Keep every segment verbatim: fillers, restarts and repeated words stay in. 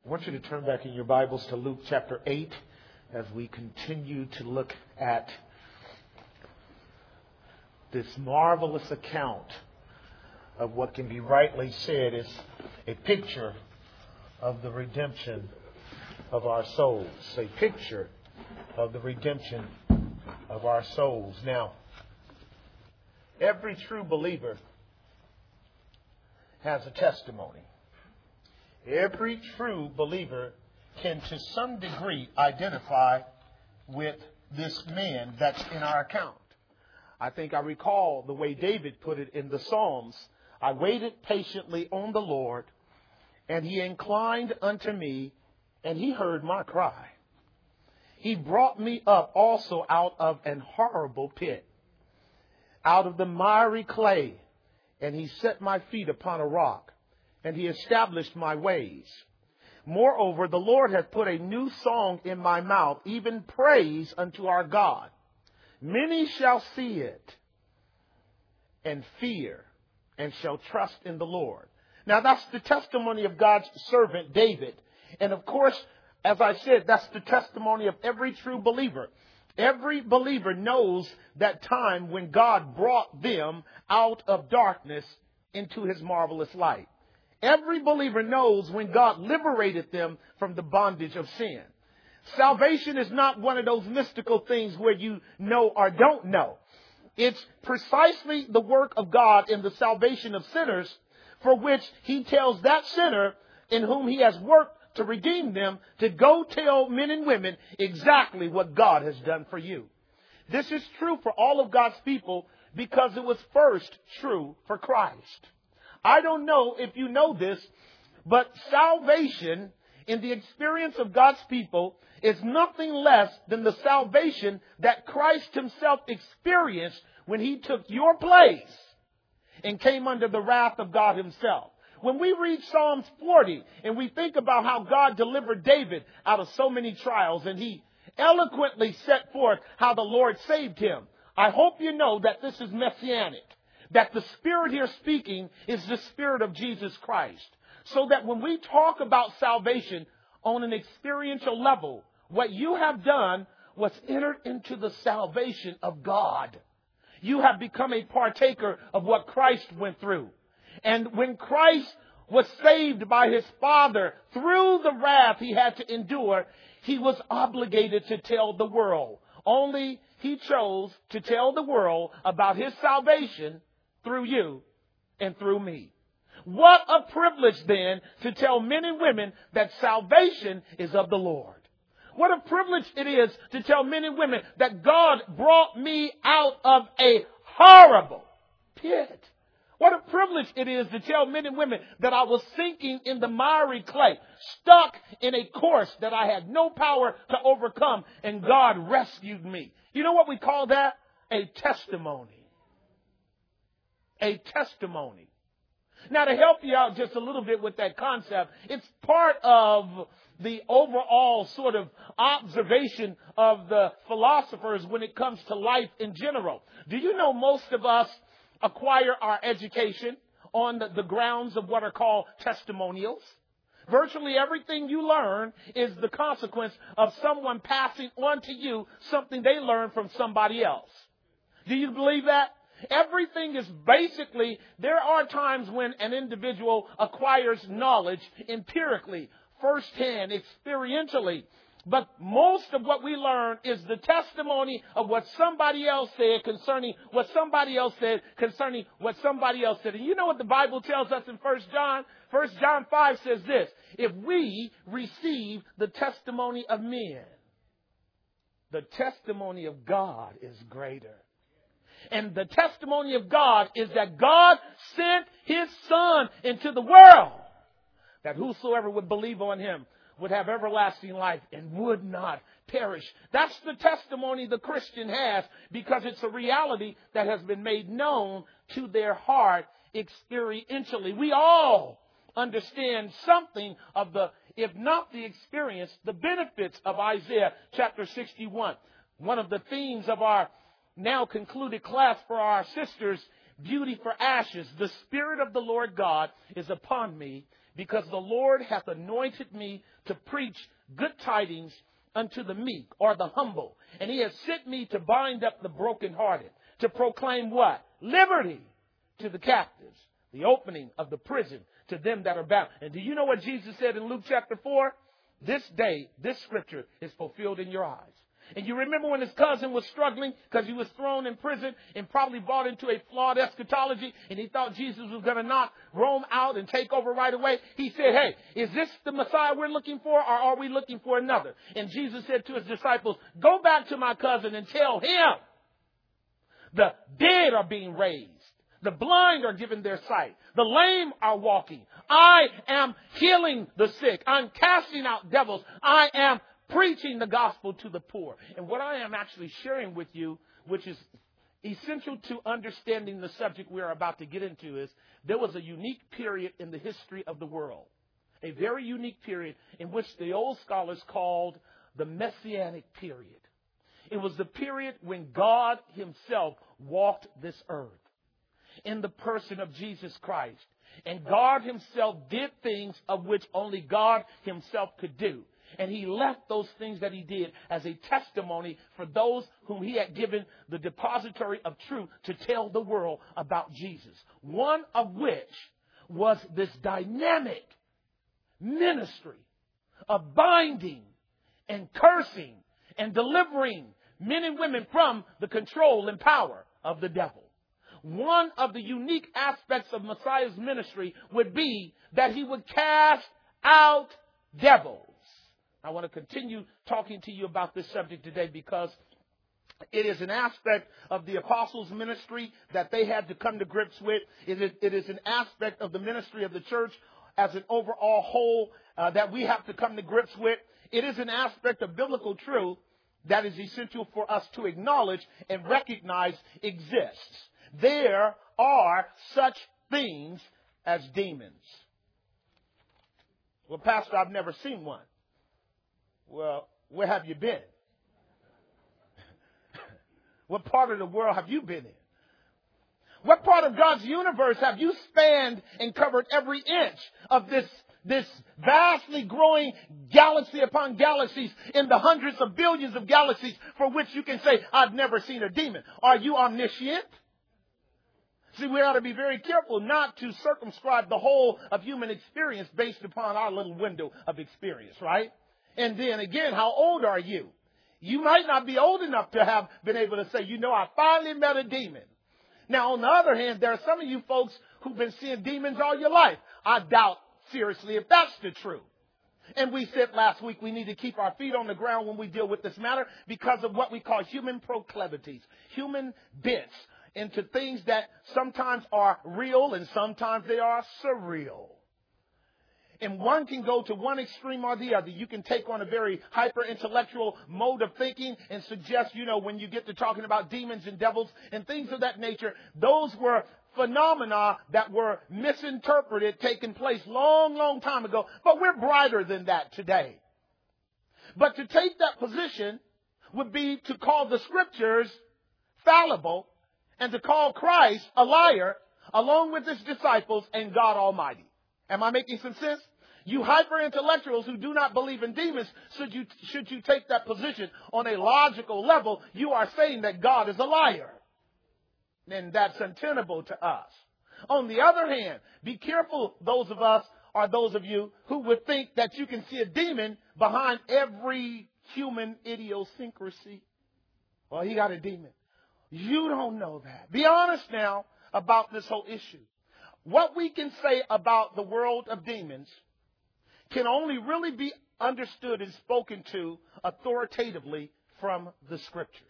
I want you to turn back in your Bibles to Luke chapter eight as we continue to look at this marvelous account of what can be rightly said is a picture of the redemption of our souls. A picture of the redemption of our souls. Now, every true believer has a testimony. Every true believer can to some degree identify with this man that's in our account. I think I recall the way David put it in the Psalms. I waited patiently on the Lord, and he inclined unto me, and he heard my cry. He brought me up also out of an horrible pit, out of the miry clay, and he set my feet upon a rock, and he established my ways. Moreover, the Lord hath put a new song in my mouth, even praise unto our God. Many shall see it and fear and shall trust in the Lord. Now, that's the testimony of God's servant David. And of course, as I said, that's the testimony of every true believer. Every believer knows that time when God brought them out of darkness into his marvelous light. Every believer knows when God liberated them from the bondage of sin. Salvation is not one of those mystical things where you know or don't know. It's precisely the work of God in the salvation of sinners, for which he tells that sinner in whom he has worked to redeem them to go tell men and women exactly what God has done for you. This is true for all of God's people because it was first true for Christ. I don't know if you know this, but salvation in the experience of God's people is nothing less than the salvation that Christ himself experienced when he took your place and came under the wrath of God himself. When we read Psalms forty and we think about how God delivered David out of so many trials and he eloquently set forth how the Lord saved him, I hope you know that this is messianic, that the Spirit here speaking is the Spirit of Jesus Christ. So that when we talk about salvation on an experiential level, what you have done was entered into the salvation of God. You have become a partaker of what Christ went through. And when Christ was saved by his Father through the wrath he had to endure, he was obligated to tell the world. Only he chose to tell the world about his salvation through you and through me. What a privilege then to tell men and women that salvation is of the Lord. What a privilege it is to tell men and women that God brought me out of a horrible pit. What a privilege it is to tell men and women that I was sinking in the miry clay, stuck in a course that I had no power to overcome, and God rescued me. You know what we call that? A testimony. A testimony. Now, to help you out just a little bit with that concept, it's part of the overall sort of observation of the philosophers when it comes to life in general. Do you know most of us acquire our education on the, the grounds of what are called testimonials? Virtually everything you learn is the consequence of someone passing on to you something they learned from somebody else. Do you believe that? Everything is basically, there are times when an individual acquires knowledge empirically, firsthand, experientially. But most of what we learn is the testimony of what somebody else said concerning what somebody else said concerning what somebody else said. And you know what the Bible tells us in First John? First John five says this: if we receive the testimony of men, the testimony of God is greater. And the testimony of God is that God sent his Son into the world, that whosoever would believe on him would have everlasting life and would not perish. That's the testimony the Christian has, because it's a reality that has been made known to their heart experientially. We all understand something of the, if not the experience, the benefits of Isaiah chapter sixty-one. One of the themes of our now concluded class for our sisters, Beauty for Ashes. The Spirit of the Lord God is upon me, because the Lord hath anointed me to preach good tidings unto the meek, or the humble. And he has sent me to bind up the brokenhearted, to proclaim what? Liberty to the captives, the opening of the prison to them that are bound. And do you know what Jesus said in Luke chapter four? This day, this scripture is fulfilled in your eyes. And you remember when his cousin was struggling because he was thrown in prison and probably brought into a flawed eschatology, and he thought Jesus was going to knock Rome out and take over right away. He said, hey, is this the Messiah we're looking for, or are we looking for another? And Jesus said to his disciples, go back to my cousin and tell him the dead are being raised. The blind are given their sight. The lame are walking. I am healing the sick. I'm casting out devils. I am preaching the gospel to the poor. And what I am actually sharing with you, which is essential to understanding the subject we are about to get into, is there was a unique period in the history of the world, a very unique period in which the old scholars called the Messianic period. It was the period when God himself walked this earth in the person of Jesus Christ. And God himself did things of which only God himself could do. And he left those things that he did as a testimony for those whom he had given the depository of truth to tell the world about Jesus. One of which was this dynamic ministry of binding and cursing and delivering men and women from the control and power of the devil. One of the unique aspects of Messiah's ministry would be that he would cast out devils. I want to continue talking to you about this subject today because it is an aspect of the apostles' ministry that they had to come to grips with. It is, it is an aspect of the ministry of the church as an overall whole uh, that we have to come to grips with. It is an aspect of biblical truth that is essential for us to acknowledge and recognize exists. There are such things as demons. Well, Pastor, I've never seen one. Well, where have you been? What part of the world have you been in? What part of God's universe have you spanned and covered every inch of this, this vastly growing galaxy upon galaxies in the hundreds of billions of galaxies for which you can say, I've never seen a demon? Are you omniscient? See, we ought to be very careful not to circumscribe the whole of human experience based upon our little window of experience, right? And then again, how old are you? You might not be old enough to have been able to say, you know, I finally met a demon. Now, on the other hand, there are some of you folks who've been seeing demons all your life. I doubt seriously if that's the truth. And we said last week we need to keep our feet on the ground when we deal with this matter because of what we call human proclivities, human bents into things that sometimes are real and sometimes they are surreal. And one can go to one extreme or the other. You can take on a very hyper-intellectual mode of thinking and suggest, you know, when you get to talking about demons and devils and things of that nature, those were phenomena that were misinterpreted, taking place long, long time ago. But we're brighter than that today. But to take that position would be to call the scriptures fallible and to call Christ a liar along with his disciples and God Almighty. Am I making some sense? You hyper-intellectuals who do not believe in demons, should you, should you take that position on a logical level, you are saying that God is a liar. And that's untenable to us. On the other hand, be careful, those of us or those of you who would think that you can see a demon behind every human idiosyncrasy. Well, he got a demon. You don't know that. Be honest now about this whole issue. What we can say about the world of demons can only really be understood and spoken to authoritatively from the scriptures.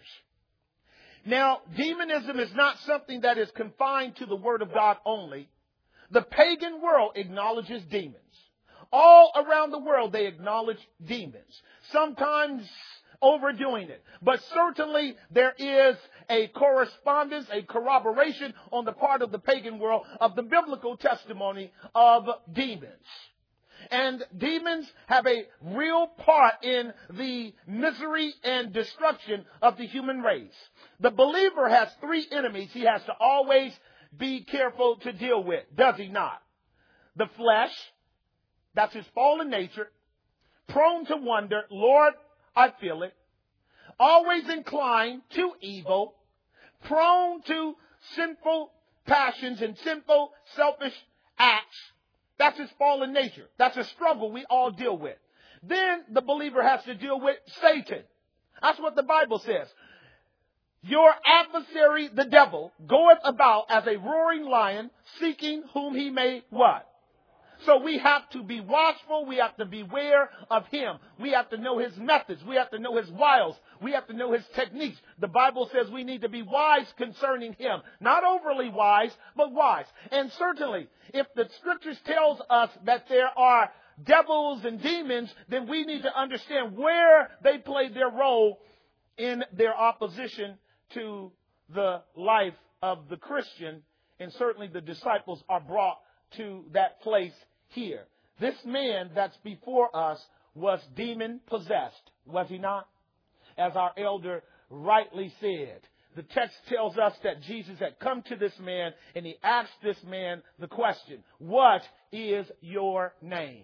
Now, demonism is not something that is confined to the Word of God only. The pagan world acknowledges demons. All around the world, they acknowledge demons. Sometimes overdoing it. But certainly there is a correspondence, a corroboration on the part of the pagan world of the biblical testimony of demons. And demons have a real part in the misery and destruction of the human race. The believer has three enemies he has to always be careful to deal with, does he not? The flesh, That's his fallen nature. Prone to wonder. Lord, I feel it. Always inclined to evil. Prone to sinful passions and sinful, selfish acts. That's his fallen nature. That's a struggle we all deal with. Then the believer has to deal with Satan. That's what the Bible says. Your adversary, the devil, goeth about as a roaring lion, seeking whom he may what? So we have to be watchful. We have to beware of him. We have to know his methods. We have to know his wiles. We have to know his techniques. The Bible says we need to be wise concerning him. Not overly wise, but wise. And certainly, if the scriptures tells us that there are devils and demons, then we need to understand where they played their role in their opposition to the life of the Christian. And certainly the disciples are brought to that place here. This man that's before us was demon possessed, was he not? As our elder rightly said, the text tells us that Jesus had come to this man and he asked this man the question, what is your name?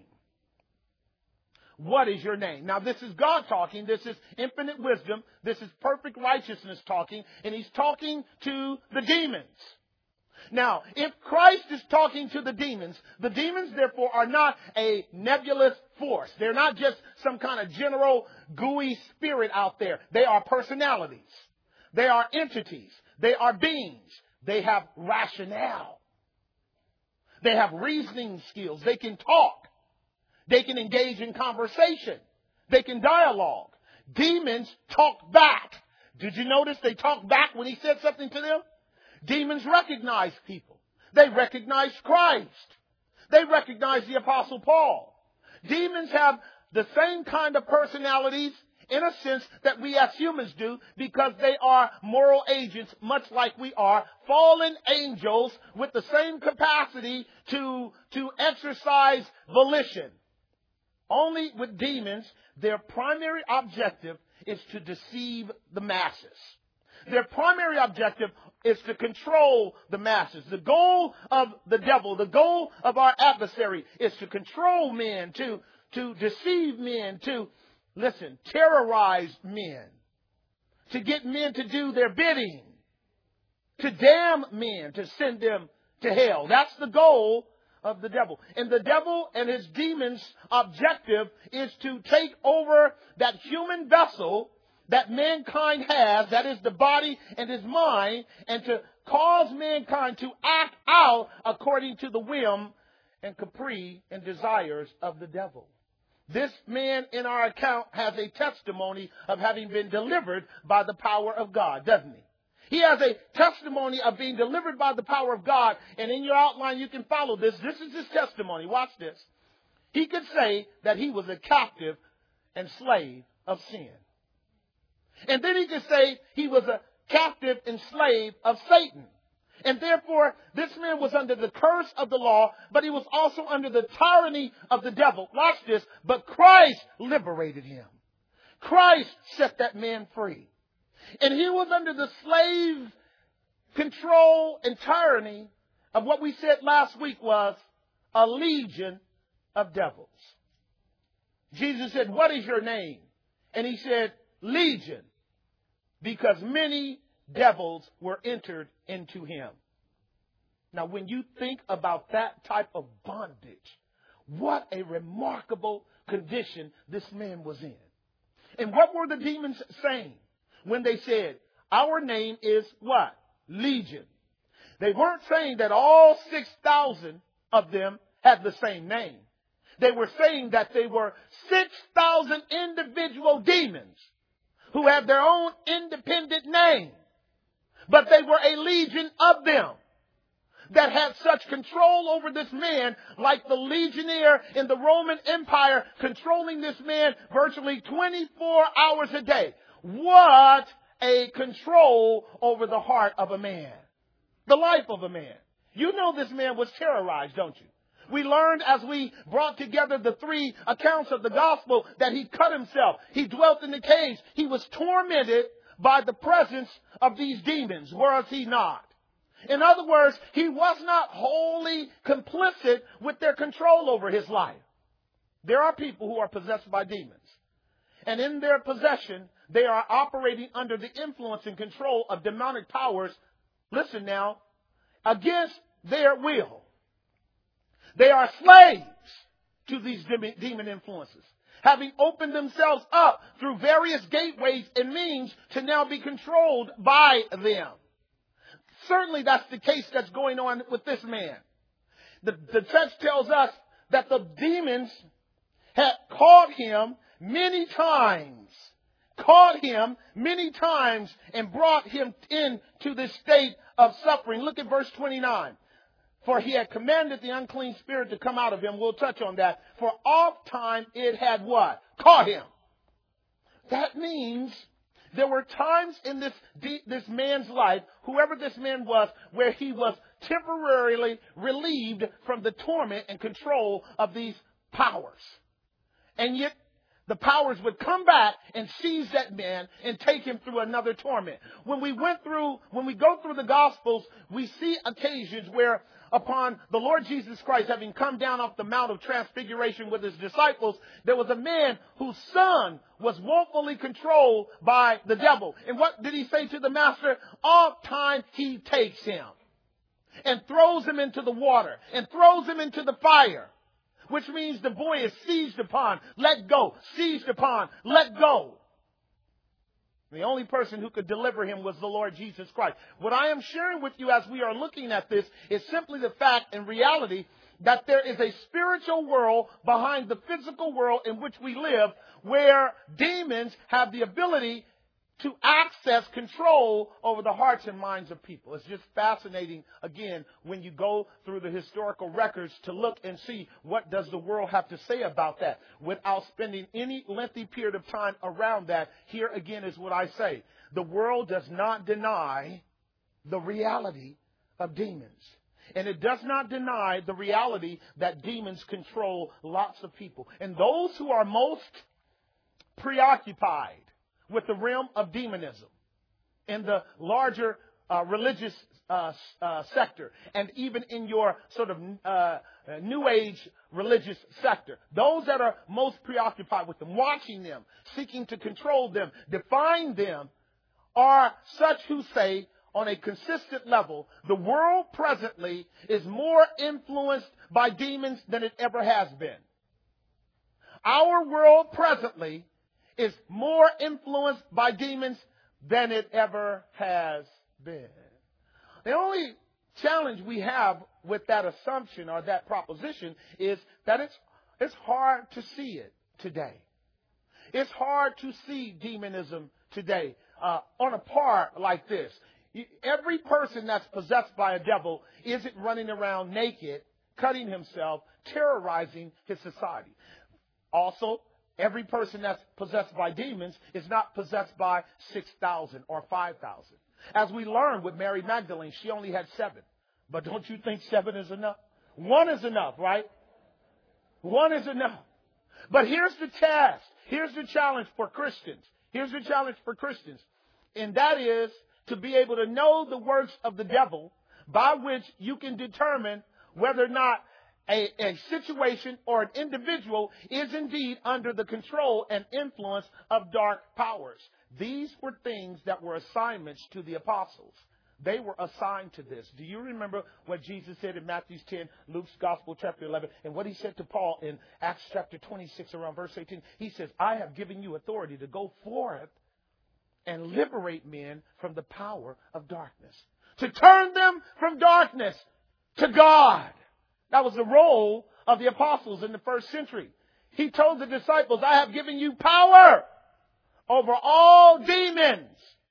What is your name? Now, this is God talking. This is infinite wisdom. This is perfect righteousness talking. And he's talking to the demons. Now, if Christ is talking to the demons, the demons, therefore, are not a nebulous force. They're not just some kind of general gooey spirit out there. They are personalities. They are entities. They are beings. They have rationale. They have reasoning skills. They can talk. They can engage in conversation. They can dialogue. Demons talk back. Did you notice they talked back when he said something to them? Demons recognize people. They recognize Christ. They recognize the Apostle Paul. Demons have the same kind of personalities in a sense that we as humans do, because they are moral agents much like we are, fallen angels with the same capacity to, to exercise volition. Only with demons, their primary objective is to deceive the masses. Their primary objective is to control the masses. The goal of the devil, the goal of our adversary is to control men, to, to deceive men, to, listen, terrorize men, to get men to do their bidding, to damn men, to send them to hell. That's the goal of the devil. And the devil and his demons' objective is to take over that human vessel that mankind has, that is the body and his mind, and to cause mankind to act out according to the whim and caprice and desires of the devil. This man in our account has a testimony of having been delivered by the power of God, doesn't he? He has a testimony of being delivered by the power of God. And in your outline, you can follow this. This is his testimony. Watch this. He could say that he was a captive and slave of sin. And then he could say he was a captive and slave of Satan. And therefore, this man was under the curse of the law, but he was also under the tyranny of the devil. Watch this. But Christ liberated him. Christ set that man free. And he was under the slave control and tyranny of what we said last week was a legion of devils. Jesus said, what is your name? And he said, Legion, because many devils were entered into him. Now, when you think about that type of bondage, what a remarkable condition this man was in. And what were the demons saying when they said, our name is what? Legion. They weren't saying that all six thousand of them had the same name. They were saying that they were six thousand individual demons who had their own independent name. But they were a legion of them that had such control over this man, like the legionnaire in the Roman Empire controlling this man virtually twenty-four hours a day. What a control over the heart of a man, the life of a man. You know this man was terrorized, don't you? We learned as we brought together the three accounts of the gospel that he cut himself. He dwelt in the caves. He was tormented by the presence of these demons, was he not? In other words, he was not wholly complicit with their control over his life. There are people who are possessed by demons. And in their possession, they are operating under the influence and control of demonic powers, listen now, against their will. They are slaves to these demon influences, having opened themselves up through various gateways and means to now be controlled by them. Certainly that's the case that's going on with this man. The, the text tells us that the demons had caught him many times, caught him many times and brought him into this state of suffering. Look at verse twenty-nine. For he had commanded the unclean spirit to come out of him. We'll touch on that. For oft time it had what? Caught him. That means there were times in this, this man's life, whoever this man was, where he was temporarily relieved from the torment and control of these powers. And yet the powers would come back and seize that man and take him through another torment. When we went through, when we go through the Gospels, we see occasions where upon the Lord Jesus Christ having come down off the Mount of Transfiguration with his disciples, there was a man whose son was woefully controlled by the devil. And what did he say to the master? Oft time he takes him and throws him into the water and throws him into the fire. Which means the boy is seized upon, let go, seized upon, let go. The only person who could deliver him was the Lord Jesus Christ. What I am sharing with you as we are looking at this is simply the fact and reality that there is a spiritual world behind the physical world in which we live, where demons have the ability to access control over the hearts and minds of people. It's just fascinating, again, when you go through the historical records to look and see what does the world have to say about that. Without spending any lengthy period of time around that, here again is what I say. The world does not deny the reality of demons. And it does not deny the reality that demons control lots of people. And those who are most preoccupied with the realm of demonism in the larger uh, religious uh, uh, sector, and even in your sort of uh, new age religious sector, those that are most preoccupied with them, watching them, seeking to control them, define them, are such who say on a consistent level, the world presently is more influenced by demons than it ever has been. Our world presently is more influenced by demons than it ever has been. The only challenge we have with that assumption or that proposition is that it's, it's hard to see it today. It's hard to see demonism today uh, on a par like this. Every person that's possessed by a devil isn't running around naked, cutting himself, terrorizing his society. Also, every person that's possessed by demons is not possessed by six thousand or five thousand. As we learned with Mary Magdalene, she only had seven. But don't you think seven is enough? One is enough, right? One is enough. But here's the test. Here's the challenge for Christians. Here's the challenge for Christians. And that is to be able to know the works of the devil by which you can determine whether or not A, a situation or an individual is indeed under the control and influence of dark powers. These were things that were assignments to the apostles. They were assigned to this. Do you remember what Jesus said in Matthew ten, Luke's Gospel chapter eleven, and what he said to Paul in Acts chapter twenty-six around verse eighteen? He says, I have given you authority to go forth and liberate men from the power of darkness, to turn them from darkness to God. That was the role of the apostles in the first century. He told the disciples, I have given you power over all demons,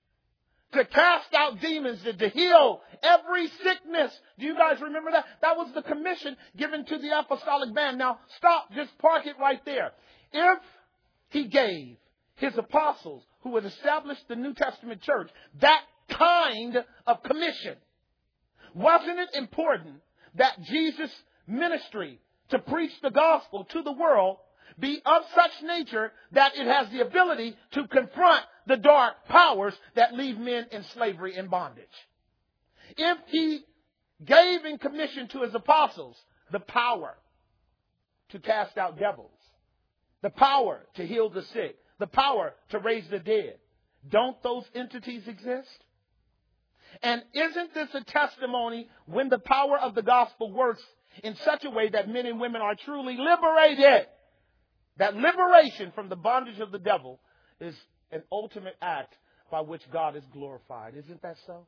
to cast out demons, to, to heal every sickness. Do you guys remember that? That was the commission given to the apostolic band. Now, stop, just park it right there. If he gave his apostles, who had established the New Testament church, that kind of commission, wasn't it important that Jesus' ministry to preach the gospel to the world be of such nature that it has the ability to confront the dark powers that leave men in slavery and bondage? If he gave in commission to his apostles the power to cast out devils, the power to heal the sick, the power to raise the dead. Don't those entities exist? And isn't this a testimony when the power of the gospel works in such a way that men and women are truly liberated? That liberation from the bondage of the devil is an ultimate act by which God is glorified. Isn't that so?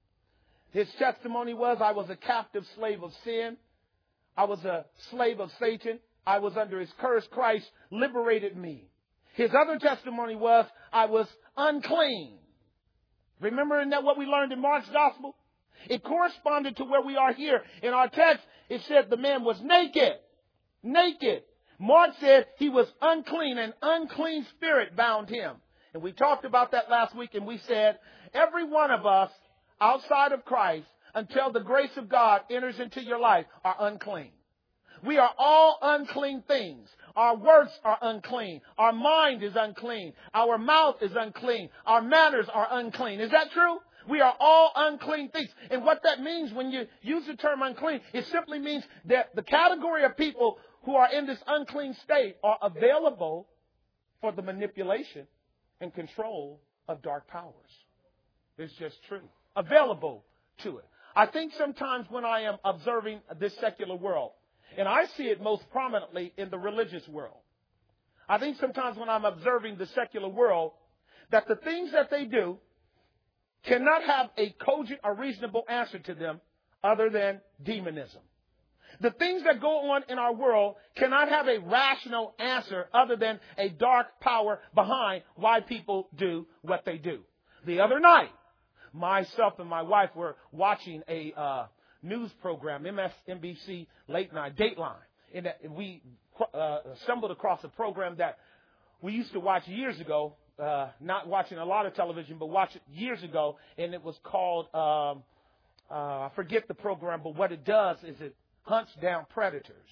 His testimony was, I was a captive slave of sin. I was a slave of Satan. I was under his curse. Christ liberated me. His other testimony was, I was unclean. Remember in that what we learned in Mark's gospel? It corresponded to where we are here. In our text, it said the man was naked. Naked. Mark said he was unclean. An unclean spirit bound him. And we talked about that last week, and we said every one of us outside of Christ, until the grace of God enters into your life, are unclean. We are all unclean things. Our words are unclean. Our mind is unclean. Our mouth is unclean. Our manners are unclean. Is that true? We are all unclean things. And what that means when you use the term unclean, it simply means that the category of people who are in this unclean state are available for the manipulation and control of dark powers. It's just true. Available to it. I think sometimes when I am observing this secular world, and I see it most prominently in the religious world, I think sometimes when I'm observing the secular world, that the things that they do cannot have a cogent or reasonable answer to them other than demonism. The things that go on in our world cannot have a rational answer other than a dark power behind why people do what they do. The other night, myself and my wife were watching a uh, news program, M S N B C Late Night Dateline. And we uh, stumbled across a program that we used to watch years ago, uh, not watching a lot of television, but watch it years ago. And it was called, um, uh, I forget the program, but what it does is it hunts down predators.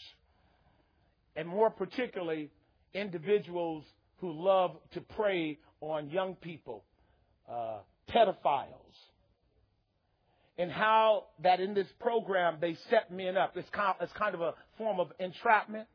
And more particularly, individuals who love to prey on young people, uh, pedophiles. And how that in this program they set men up. It's kind, it's kind of a form of entrapment.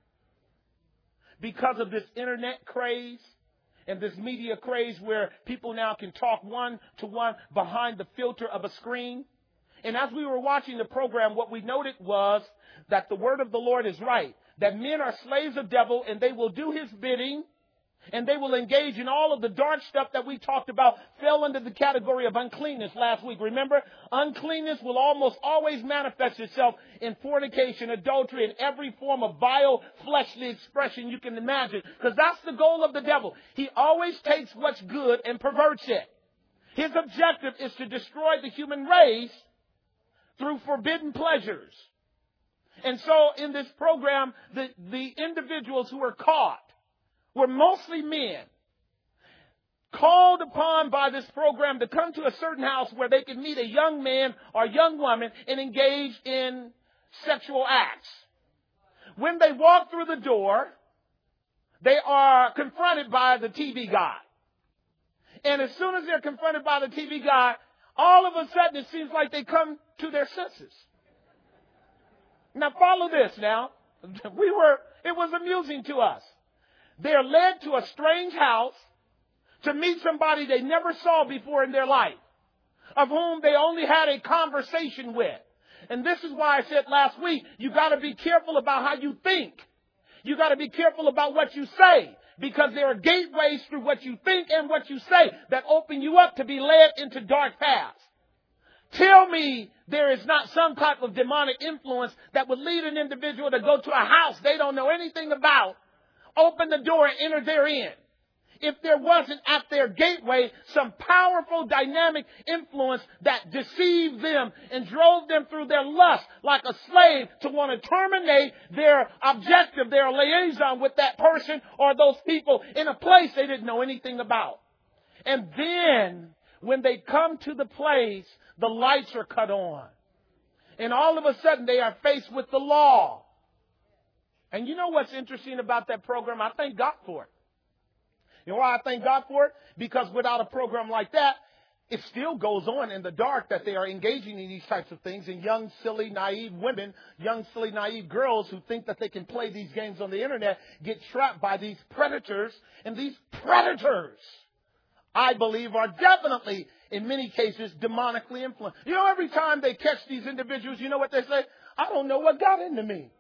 Because of this internet craze and this media craze where people now can talk one to one behind the filter of a screen. And as we were watching the program, what we noted was that the word of the Lord is right. That men are slaves of devil and they will do his bidding. And they will engage in all of the dark stuff that we talked about fell under the category of uncleanness last week. Remember, uncleanness will almost always manifest itself in fornication, adultery, and every form of vile, fleshly expression you can imagine. Because that's the goal of the devil. He always takes what's good and perverts it. His objective is to destroy the human race through forbidden pleasures. And so in this program, the, the individuals who were caught were mostly men, called upon by this program to come to a certain house where they could meet a young man or young woman and engage in sexual acts. When they walk through the door, they are confronted by the T V guy. And as soon as they're confronted by the T V guy, all of a sudden it seems like they come to their senses. Now follow this now. We were, it was amusing to us. They are led to a strange house to meet somebody they never saw before in their life, of whom they only had a conversation with. And this is why I said last week, you got to be careful about how you think. You got to be careful about what you say, because there are gateways through what you think and what you say that open you up to be led into dark paths. Tell me there is not some type of demonic influence that would lead an individual to go to a house they don't know anything about, open the door and enter therein. If there wasn't at their gateway some powerful dynamic influence that deceived them and drove them through their lust like a slave to want to terminate their objective, their liaison with that person or those people in a place they didn't know anything about. And then when they come to the place, the lights are cut on. And all of a sudden they are faced with the law. And you know what's interesting about that program? I thank God for it. You know why I thank God for it? Because without a program like that, it still goes on in the dark that they are engaging in these types of things. And young, silly, naive women, young, silly, naive girls who think that they can play these games on the internet get trapped by these predators. And these predators, I believe, are definitely, in many cases, demonically influenced. You know, every time they catch these individuals, you know what they say? I don't know what got into me.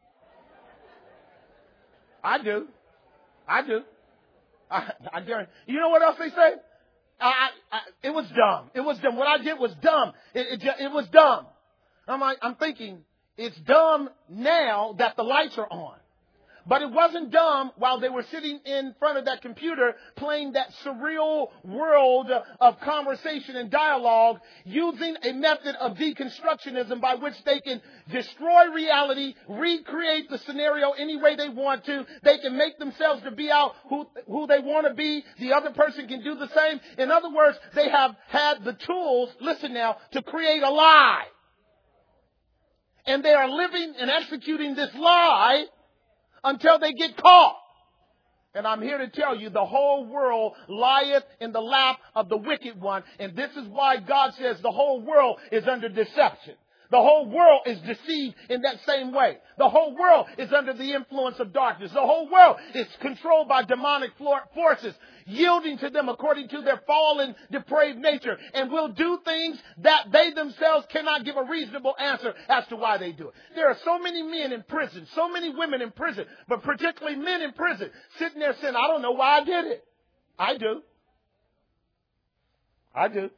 I do. I do. I, I guarantee. You know what else they say? I, I, it was dumb. It was dumb. What I did was dumb. It, it, it was dumb. I'm like, I'm thinking, it's dumb now that the lights are on. But it wasn't dumb while they were sitting in front of that computer playing that surreal world of conversation and dialogue, using a method of deconstructionism by which they can destroy reality, recreate the scenario any way they want to. They can make themselves to be out who, who they want to be. The other person can do the same. In other words, they have had the tools, listen now, to create a lie. And they are living and executing this lie until they get caught. And I'm here to tell you, the whole world lieth in the lap of the wicked one. And this is why God says the whole world is under deception. The whole world is deceived in that same way. The whole world is under the influence of darkness. The whole world is controlled by demonic forces, yielding to them according to their fallen, depraved nature, and will do things that they themselves cannot give a reasonable answer as to why they do it. There are so many men in prison, so many women in prison, but particularly men in prison, sitting there saying, I don't know why I did it. I do. I do.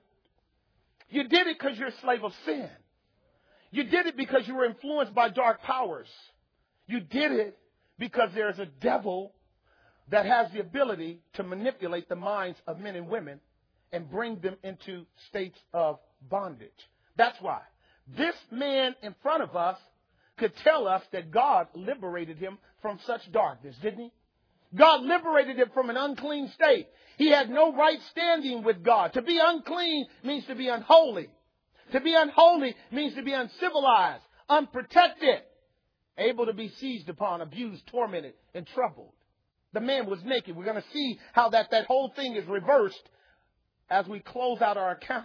You did it because you're a slave of sin. You did it because you were influenced by dark powers. You did it because there's a devil that has the ability to manipulate the minds of men and women and bring them into states of bondage. That's why this man in front of us could tell us that God liberated him from such darkness, didn't he? God liberated him from an unclean state. He had no right standing with God. To be unclean means to be unholy. To be unholy means to be uncivilized, unprotected, able to be seized upon, abused, tormented, and troubled. The man was naked. We're going to see how that, that whole thing is reversed as we close out our account.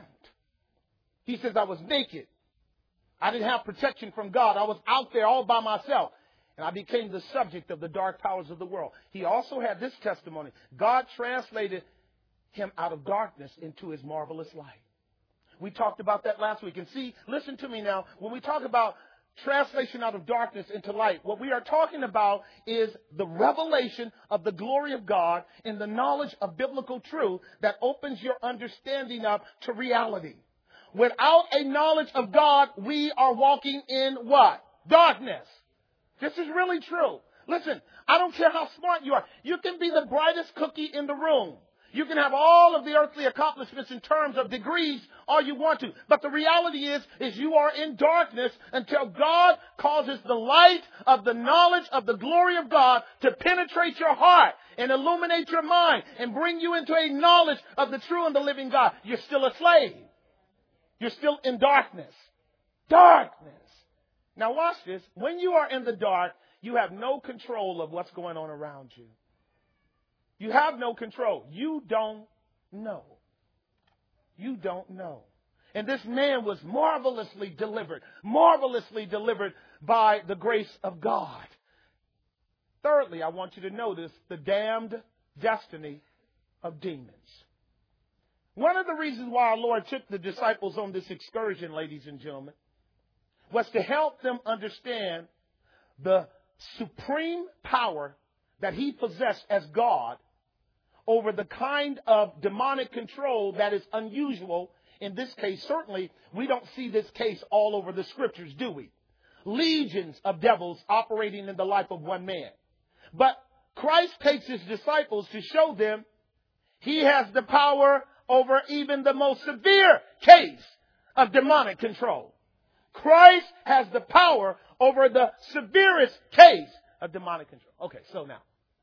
He says, I was naked. I didn't have protection from God. I was out there all by myself. And I became the subject of the dark powers of the world. He also had this testimony. God translated him out of darkness into his marvelous light. We talked about that last week. And see, listen to me now. When we talk about translation out of darkness into light, what we are talking about is the revelation of the glory of God and the knowledge of biblical truth that opens your understanding up to reality. Without a knowledge of God, we are walking in what? Darkness. This is really true. Listen, I don't care how smart you are. You can be the brightest cookie in the room. You can have all of the earthly accomplishments in terms of degrees all you want to. But the reality is, is you are in darkness until God causes the light of the knowledge of the glory of God to penetrate your heart and illuminate your mind and bring you into a knowledge of the true and the living God. You're still a slave. You're still in darkness. Darkness. Now watch this. When you are in the dark, you have no control of what's going on around you. You have no control. You don't know. You don't know. And this man was marvelously delivered, marvelously delivered by the grace of God. Thirdly, I want you to notice the damned destiny of demons. One of the reasons why our Lord took the disciples on this excursion, ladies and gentlemen, was to help them understand the supreme power that he possessed as God over the kind of demonic control that is unusual. In this case, certainly, we don't see this case all over the scriptures, do we? Legions of devils operating in the life of one man. But Christ takes his disciples to show them he has the power over even the most severe case of demonic control. Christ has the power over the severest case of demonic control. Okay, so now,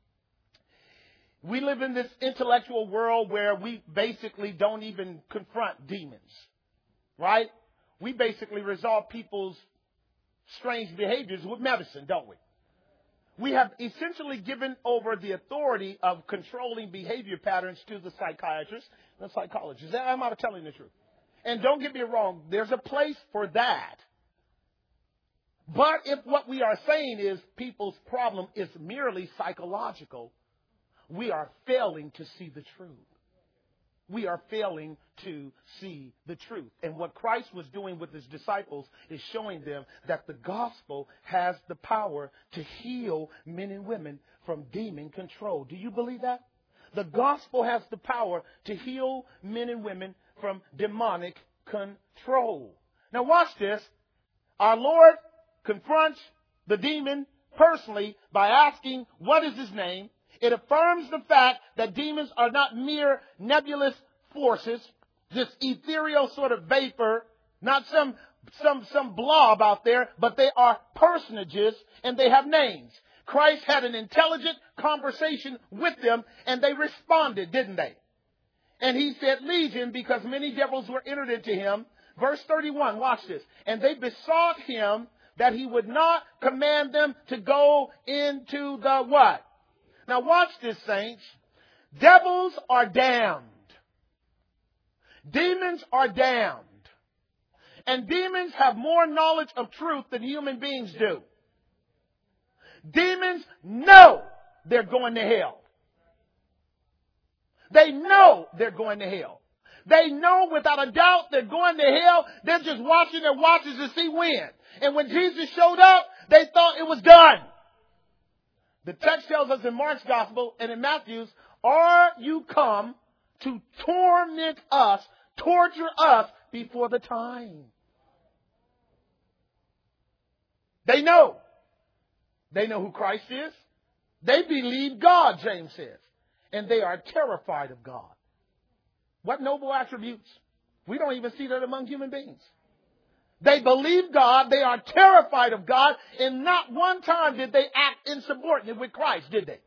we live in this intellectual world where we basically don't even confront demons, right? We basically resolve people's strange behaviors with medicine, don't we? We have essentially given over the authority of controlling behavior patterns to the psychiatrists and the psychologists. Am I telling the truth? And don't get me wrong, there's a place for that. But if what we are saying is people's problem is merely psychological, we are failing to see the truth. We are failing to see the truth. And what Christ was doing with his disciples is showing them that the gospel has the power to heal men and women from demon control. Do you believe that? The gospel has the power to heal men and women from demonic control. Now watch this. Our Lord confronts the demon personally by asking, what is his name? It affirms the fact that demons are not mere nebulous forces, this ethereal sort of vapor, not some, some, some blob out there, but they are personages and they have names. Christ had an intelligent conversation with them and they responded, didn't they? And he said legion because many devils were entered into him. Verse thirty-one, watch this. And they besought him that he would not command them to go into the what? Now watch this, saints. Devils are damned. Demons are damned. And demons have more knowledge of truth than human beings do. Demons know they're going to hell. They know they're going to hell. They know without a doubt they're going to hell. They're just watching their watches to see when. And when Jesus showed up, they thought it was done. The text tells us in Mark's gospel and in Matthew's, are you come to torment us, torture us before the time? They know. They know who Christ is. They believe God, James says. And they are terrified of God. What noble attributes. We don't even see that among human beings. They believe God. They are terrified of God. And not one time did they act insubordinate with Christ, did they?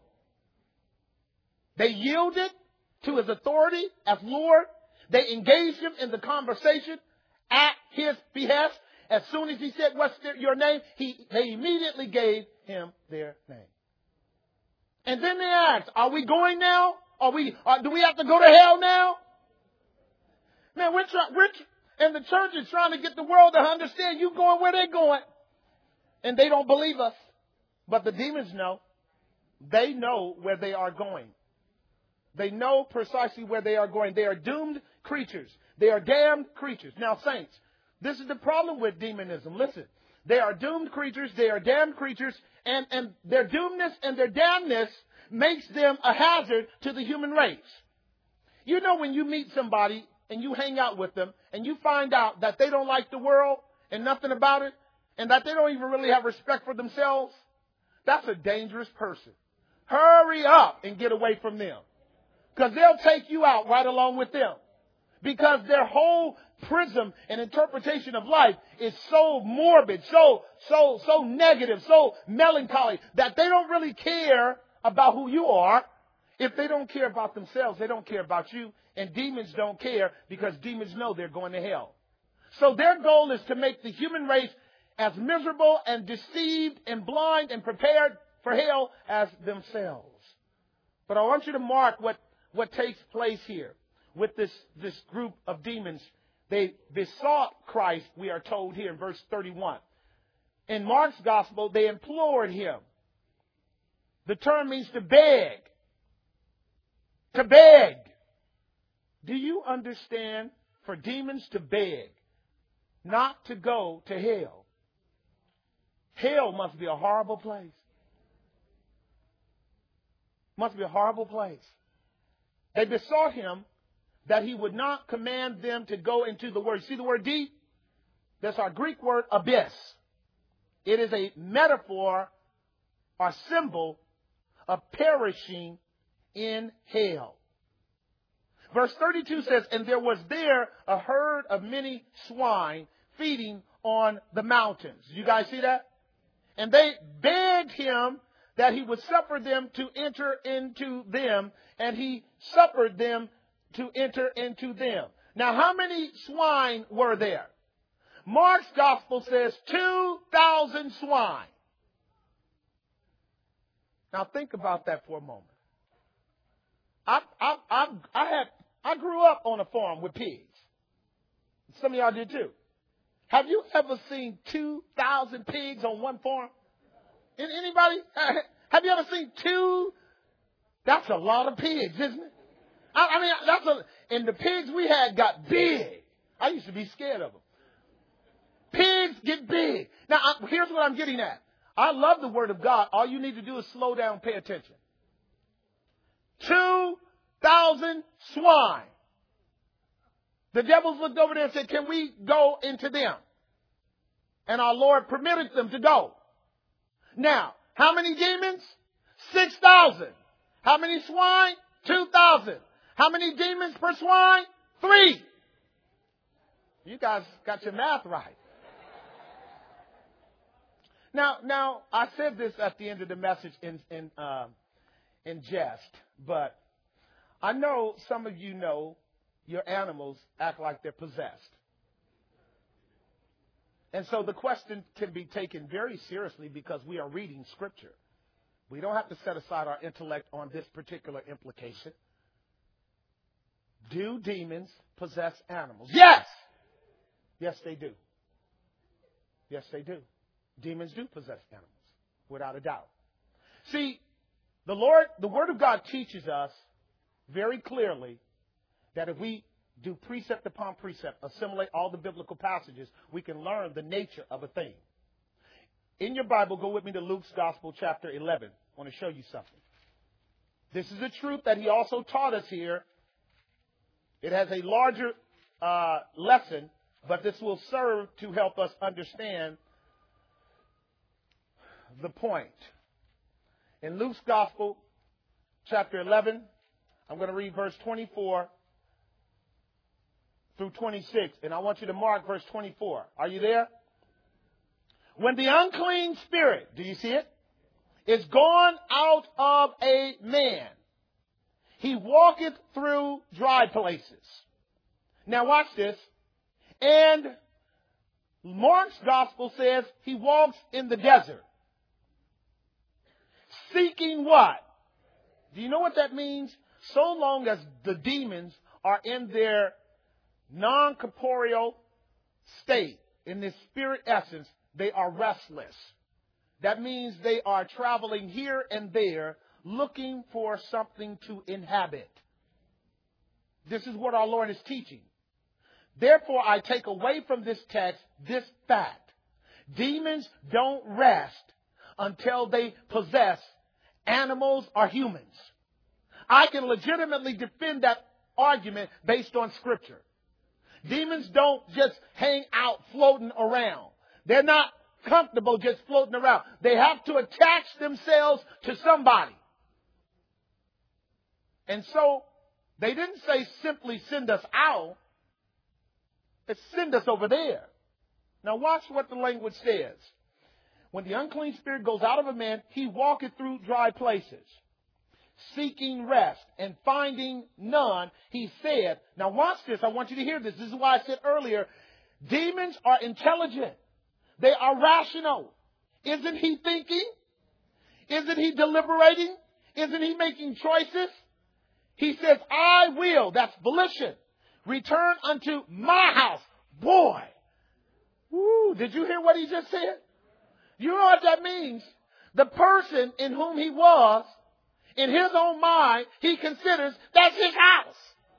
They yielded to his authority as Lord. They engaged him in the conversation at his behest. As soon as he said, what's your name? He, they immediately gave him their name. And then they asked, are we going now? Are we, uh, do we have to go to hell now? Man, we're trying, we're, and the church is trying to get the world to understand you going where they're going. And they don't believe us. But the demons know. They know where they are going. They know precisely where they are going. They are doomed creatures. They are damned creatures. Now, saints, this is the problem with demonism. Listen, they are doomed creatures. They are damned creatures. And, and their doomedness and their damnness makes them a hazard to the human race. You know, when you meet somebody and you hang out with them and you find out that they don't like the world and nothing about it and that they don't even really have respect for themselves, that's a dangerous person. Hurry up and get away from them because they'll take you out right along with them because their whole prism and interpretation of life is so morbid, so, so, so negative, so melancholy that they don't really care about who you are. If they don't care about themselves, they don't care about you. And demons don't care because demons know they're going to hell. So their goal is to make the human race as miserable and deceived and blind and prepared for hell as themselves. But I want you to mark what, what takes place here with this, this group of demons. They besought Christ, we are told here in verse thirty-one. In Mark's gospel, they implored him. The term means to beg. To beg. Do you understand for demons to beg, not to go to hell? Hell must be a horrible place. Must be a horrible place. They besought him that he would not command them to go into the word. See the word deep? That's our Greek word abyss. It is a metaphor or symbol of perishing in hell. Verse thirty-two says, and there was there a herd of many swine feeding on the mountains. You guys see that? And they begged him that he would suffer them to enter into them, and he suffered them to enter into them. Now, how many swine were there? Mark's gospel says two thousand swine. Now, think about that for a moment. I, I, I, I, had, I grew up on a farm with pigs. Some of y'all did too. Have you ever seen two thousand pigs on one farm? Anybody? Have you ever seen two? That's a lot of pigs, isn't it? I, I mean, that's a, and the pigs we had got big. I used to be scared of them. Pigs get big. Now, I, here's what I'm getting at. I love the Word of God. All you need to do is slow down, pay attention. Two thousand swine. The devils looked over there and said, can we go into them? And our Lord permitted them to go. Now, how many demons? Six thousand. How many swine? Two thousand. How many demons per swine? Three. You guys got your math right. Now, now I said this at the end of the message in in uh, in jest, but I know some of you know your animals act like they're possessed. And so the question can be taken very seriously because we are reading Scripture. We don't have to set aside our intellect on this particular implication. Do demons possess animals? Yes! Yes, they do. Yes, they do. Demons do possess animals, without a doubt. See, the Lord, the Word of God teaches us very clearly that if we do precept upon precept, assimilate all the biblical passages, we can learn the nature of a thing. In your Bible, go with me to Luke's Gospel, chapter eleven. I want to show you something. This is a truth that he also taught us here. It has a larger uh, lesson, but this will serve to help us understand the point. In Luke's Gospel, chapter eleven, I'm going to read verse twenty-four through twenty-six, and I want you to mark verse twenty-four. Are you there? When the unclean spirit, do you see it, is gone out of a man, he walketh through dry places. Now watch this. And Mark's gospel says he walks in the desert. Seeking what? Do you know what that means? So long as the demons are in their non-corporeal state, in this spirit essence, they are restless. That means they are traveling here and there, looking for something to inhabit. This is what our Lord is teaching. Therefore, I take away from this text this fact. Demons don't rest until they possess animals or humans. I can legitimately defend that argument based on Scripture. Demons don't just hang out floating around. They're not comfortable just floating around. They have to attach themselves to somebody. And so they didn't say simply send us out. It's send us over there. Now watch what the language says. When the unclean spirit goes out of a man, he walketh through dry places, seeking rest, and finding none, he said, now watch this, I want you to hear this. This is why I said earlier, demons are intelligent. They are rational. Isn't he thinking? Isn't he deliberating? Isn't he making choices? He says, I will, that's volition, return unto my house. Boy, woo, did you hear what he just said? You know what that means? The person in whom he was, in his own mind, he considers that's his house.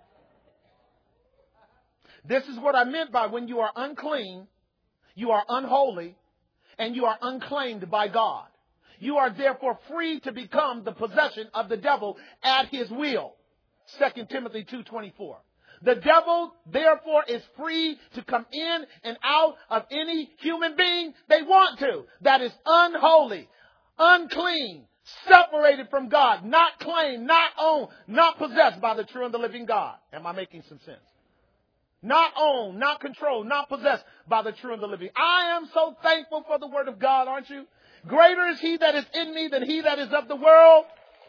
This is what I meant by when you are unclean, you are unholy, and you are unclaimed by God. You are therefore free to become the possession of the devil at his will. Second Timothy two twenty-four. The devil, therefore, is free to come in and out of any human being they want to. That is unholy, unclean, separated from God, not claimed, not owned, not possessed by the true and the living God. Am I making some sense? Not owned, not controlled, not possessed by the true and the living. I am so thankful for the Word of God, aren't you? Greater is He that is in me than he that is of the world.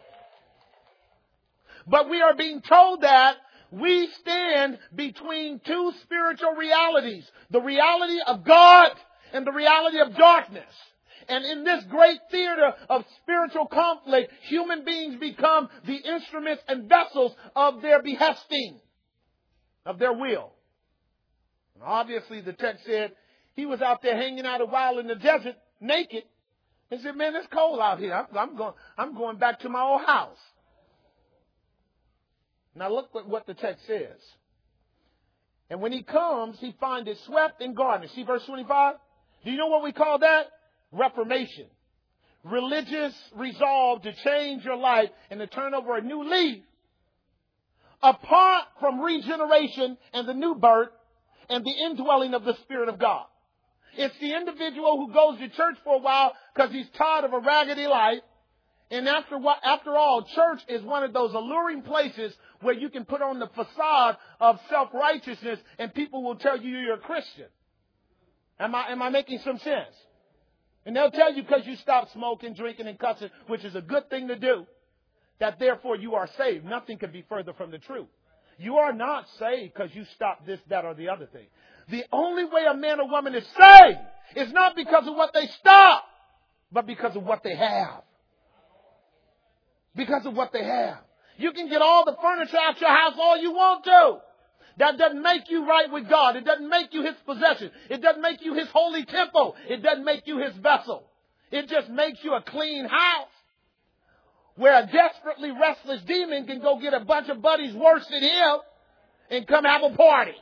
But we are being told that we stand between two spiritual realities, the reality of God and the reality of darkness. And in this great theater of spiritual conflict, human beings become the instruments and vessels of their behesting, of their will. Obviously, the text said he was out there hanging out a while in the desert naked. He said, man, it's cold out here. I'm, I'm, going, I'm going back to my old house. Now look what, what the text says. And when he comes, he finds it swept and garnished. See verse twenty-five? Do you know what we call that? Reformation. Religious resolve to change your life and to turn over a new leaf. Apart from regeneration and the new birth and the indwelling of the Spirit of God. It's the individual who goes to church for a while because he's tired of a raggedy life. And after what, after all, church is one of those alluring places where you can put on the facade of self-righteousness and people will tell you you're a Christian. Am I, am I making some sense? And they'll tell you because you stopped smoking, drinking, and cussing, which is a good thing to do, that therefore you are saved. Nothing could be further from the truth. You are not saved because you stopped this, that, or the other thing. The only way a man or woman is saved is not because of what they stop, but because of what they have. Because of what they have. You can get all the furniture out your house all you want to. That doesn't make you right with God. It doesn't make you His possession. It doesn't make you His holy temple. It doesn't make you His vessel. It just makes you a clean house where a desperately restless demon can go get a bunch of buddies worse than him and come have a party.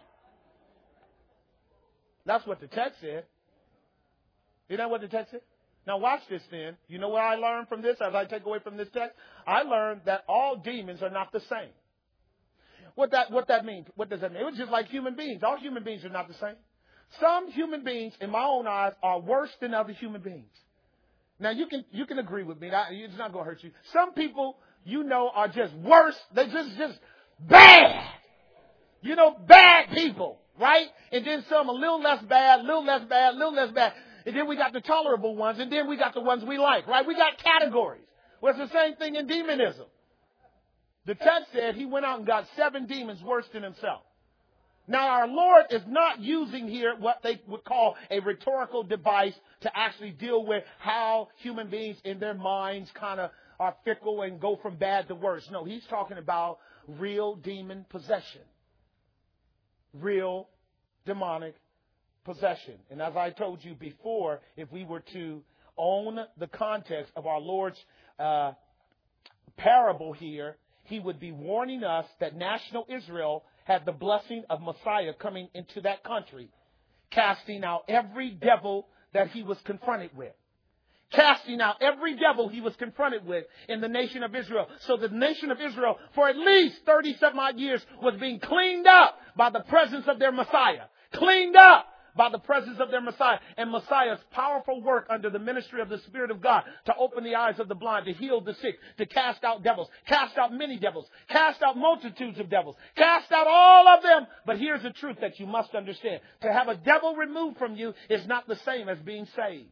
That's what the text said. Isn't that what the text said? Now watch this then. You know what I learned from this as I take away from this text? I learned that all demons are not the same. What that, what that means? What does that mean? It was just like human beings. All human beings are not the same. Some human beings, in my own eyes, are worse than other human beings. Now you can, you can agree with me. It's not going to hurt you. Some people, you know, are just worse. They're just, just bad. You know, bad people, right? And then some a little less bad, a little less bad, a little less bad. And then we got the tolerable ones, and then we got the ones we like, right? We got categories. Well, it's the same thing in demonism. The text said he went out and got seven demons worse than himself. Now, our Lord is not using here what they would call a rhetorical device to actually deal with how human beings in their minds kind of are fickle and go from bad to worse. No, he's talking about real demon possession. Real demonic possession. And as I told you before, if we were to own the context of our Lord's uh, parable here, He would be warning us that national Israel had the blessing of Messiah coming into that country, casting out every devil that he was confronted with. Casting out every devil he was confronted with in the nation of Israel. So the nation of Israel, for at least thirty some odd years, was being cleaned up by the presence of their Messiah. Cleaned up by the presence of their Messiah. And Messiah's powerful work under the ministry of the Spirit of God to open the eyes of the blind, to heal the sick, to cast out devils, cast out many devils, cast out multitudes of devils, cast out all of them. But here's the truth that you must understand. To have a devil removed from you is not the same as being saved.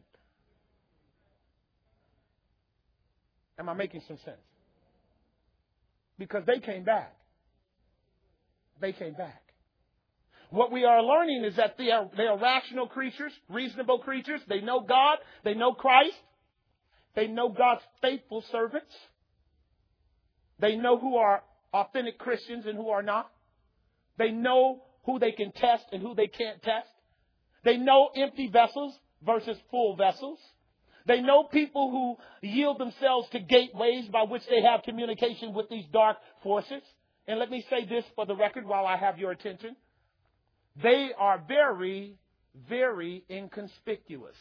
Am I making some sense? Because they came back. They came back. What we are learning is that they are, they are rational creatures, reasonable creatures. They know God. They know Christ. They know God's faithful servants. They know who are authentic Christians and who are not. They know who they can test and who they can't test. They know empty vessels versus full vessels. They know people who yield themselves to gateways by which they have communication with these dark forces. And let me say this for the record while I have your attention. They are very, very inconspicuous.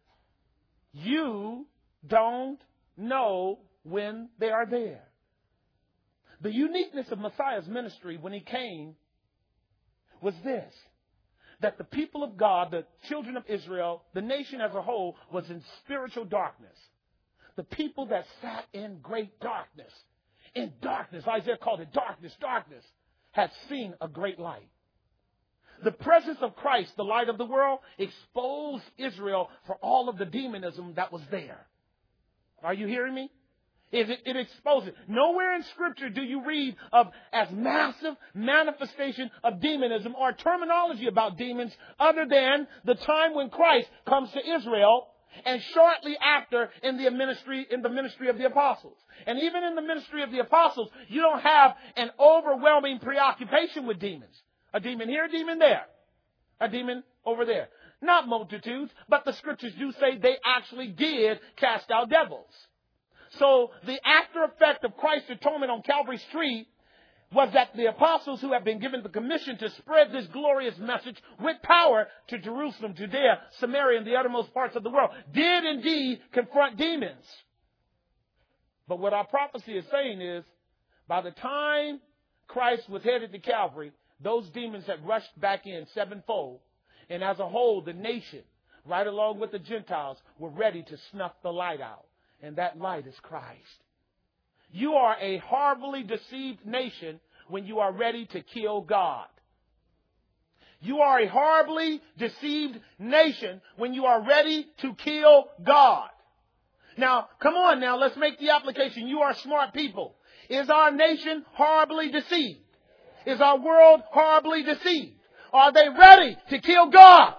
You don't know when they are there. The uniqueness of Messiah's ministry when he came was this, that the people of God, the children of Israel, the nation as a whole, was in spiritual darkness. The people that sat in great darkness, in darkness, Isaiah called it darkness, darkness, had seen a great light. The presence of Christ, the light of the world, exposed Israel for all of the demonism that was there. Are you hearing me? It, it exposed it. Nowhere in Scripture do you read of as massive manifestation of demonism or terminology about demons other than the time when Christ comes to Israel and shortly after in the ministry, in the ministry of the apostles. And even in the ministry of the apostles, you don't have an overwhelming preoccupation with demons. A demon here, a demon there. A demon over there. Not multitudes, but the scriptures do say they actually did cast out devils. So the after effect of Christ's atonement on Calvary Street was that the apostles who have been given the commission to spread this glorious message with power to Jerusalem, Judea, Samaria, and the uttermost parts of the world did indeed confront demons. But what our prophecy is saying is, by the time Christ was headed to Calvary, those demons had rushed back in sevenfold. And as a whole, the nation, right along with the Gentiles, were ready to snuff the light out. And that light is Christ. You are a horribly deceived nation when you are ready to kill God. You are a horribly deceived nation when you are ready to kill God. Now, come on now, let's make the application. You are smart people. Is our nation horribly deceived? Is our world horribly deceived? Are they ready to kill God?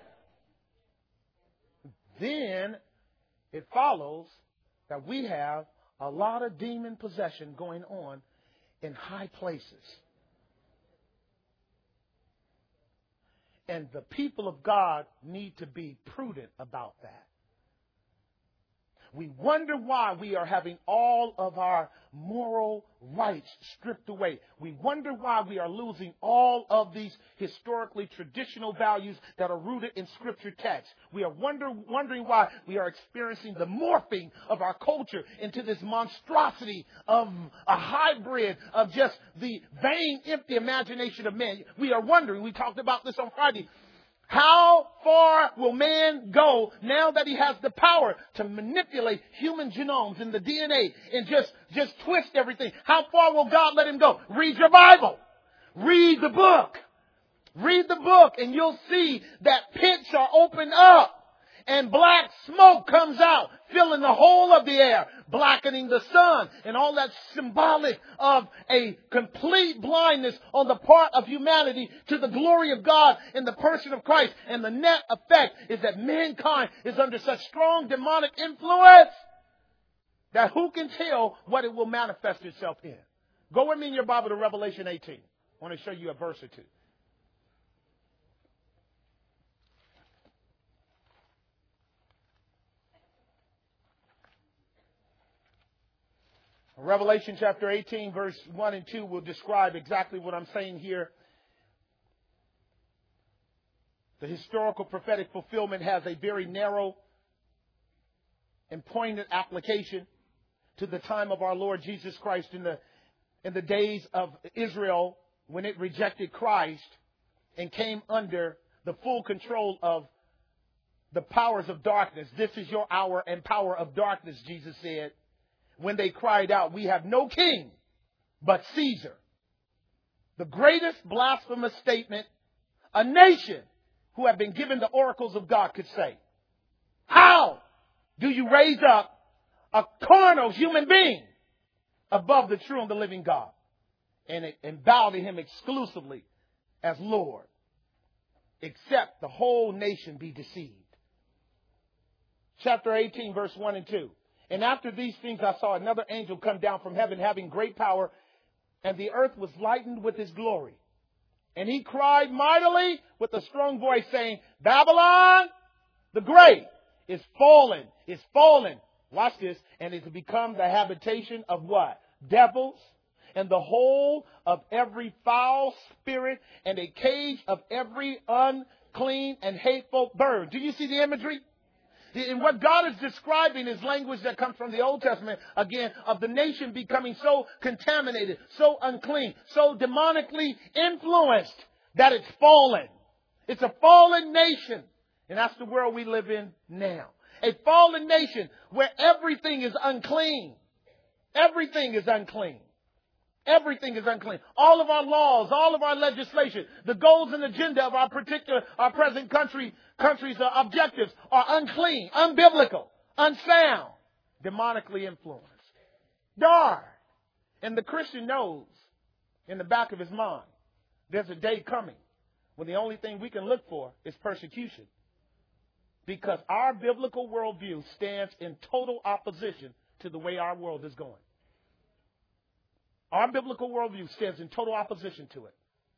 Then it follows that we have a lot of demon possession going on in high places. And the people of God need to be prudent about that. We wonder why we are having all of our moral rights stripped away. We wonder why we are losing all of these historically traditional values that are rooted in scripture text. We are wonder, wondering why we are experiencing the morphing of our culture into this monstrosity of a hybrid of just the vain, empty imagination of man. We are wondering, we talked about this on Friday, how far will man go now that he has the power to manipulate human genomes and the D N A and just, just twist everything? How far will God let him go? Read your Bible. Read the book. Read the book and you'll see that pits are opened up and black smoke comes out, filling the whole of the air, blackening the sun, and all that symbolic of a complete blindness on the part of humanity to the glory of God in the person of Christ. And the net effect is that mankind is under such strong demonic influence that who can tell what it will manifest itself in? Go with me in your Bible to Revelation eighteen. I want to show you a verse or two. Revelation chapter eighteen, verse one and two will describe exactly what I'm saying here. The historical prophetic fulfillment has a very narrow and poignant application to the time of our Lord Jesus Christ in the, in the days of Israel when it rejected Christ and came under the full control of the powers of darkness. This is your hour and power of darkness, Jesus said. When they cried out, we have no king but Caesar. The greatest blasphemous statement a nation who have been given the oracles of God could say. How do you raise up a carnal human being above the true and the living God and, and bow to him exclusively as Lord, except the whole nation be deceived? Chapter eighteen, verse one and two. And after these things, I saw another angel come down from heaven, having great power, and the earth was lightened with his glory. And he cried mightily with a strong voice, saying, Babylon the Great is fallen, is fallen. Watch this. And is become the habitation of what? Devils, and the whole of every foul spirit, and a cage of every unclean and hateful bird. Do you see the imagery? And what God is describing is language that comes from the Old Testament, again, of the nation becoming so contaminated, so unclean, so demonically influenced that it's fallen. It's a fallen nation. And that's the world we live in now. A fallen nation where everything is unclean. Everything is unclean. Everything is unclean. All of our laws, all of our legislation, the goals and agenda of our particular, our present country, country's uh, objectives are unclean, unbiblical, unsound, demonically influenced. Darn. And the Christian knows in the back of his mind, there's a day coming when the only thing we can look for is persecution. Because our biblical worldview stands in total opposition to the way our world is going. Our biblical worldview stands in total opposition to it.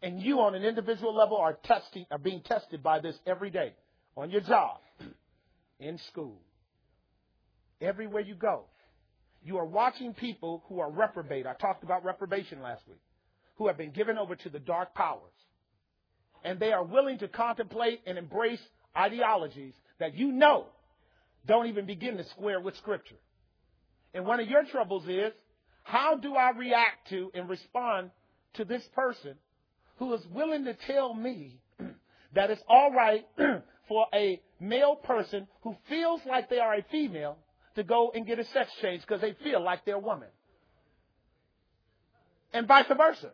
And you on an individual level are testing, are being tested by this every day. On your job, in school, everywhere you go. You are watching people who are reprobate. I talked about reprobation last week. Who have been given over to the dark powers. And they are willing to contemplate and embrace ideologies that you know don't even begin to square with Scripture. And one of your troubles is, how do I react to and respond to this person who is willing to tell me that it's all right for a male person who feels like they are a female to go and get a sex change because they feel like they're a woman? And vice versa.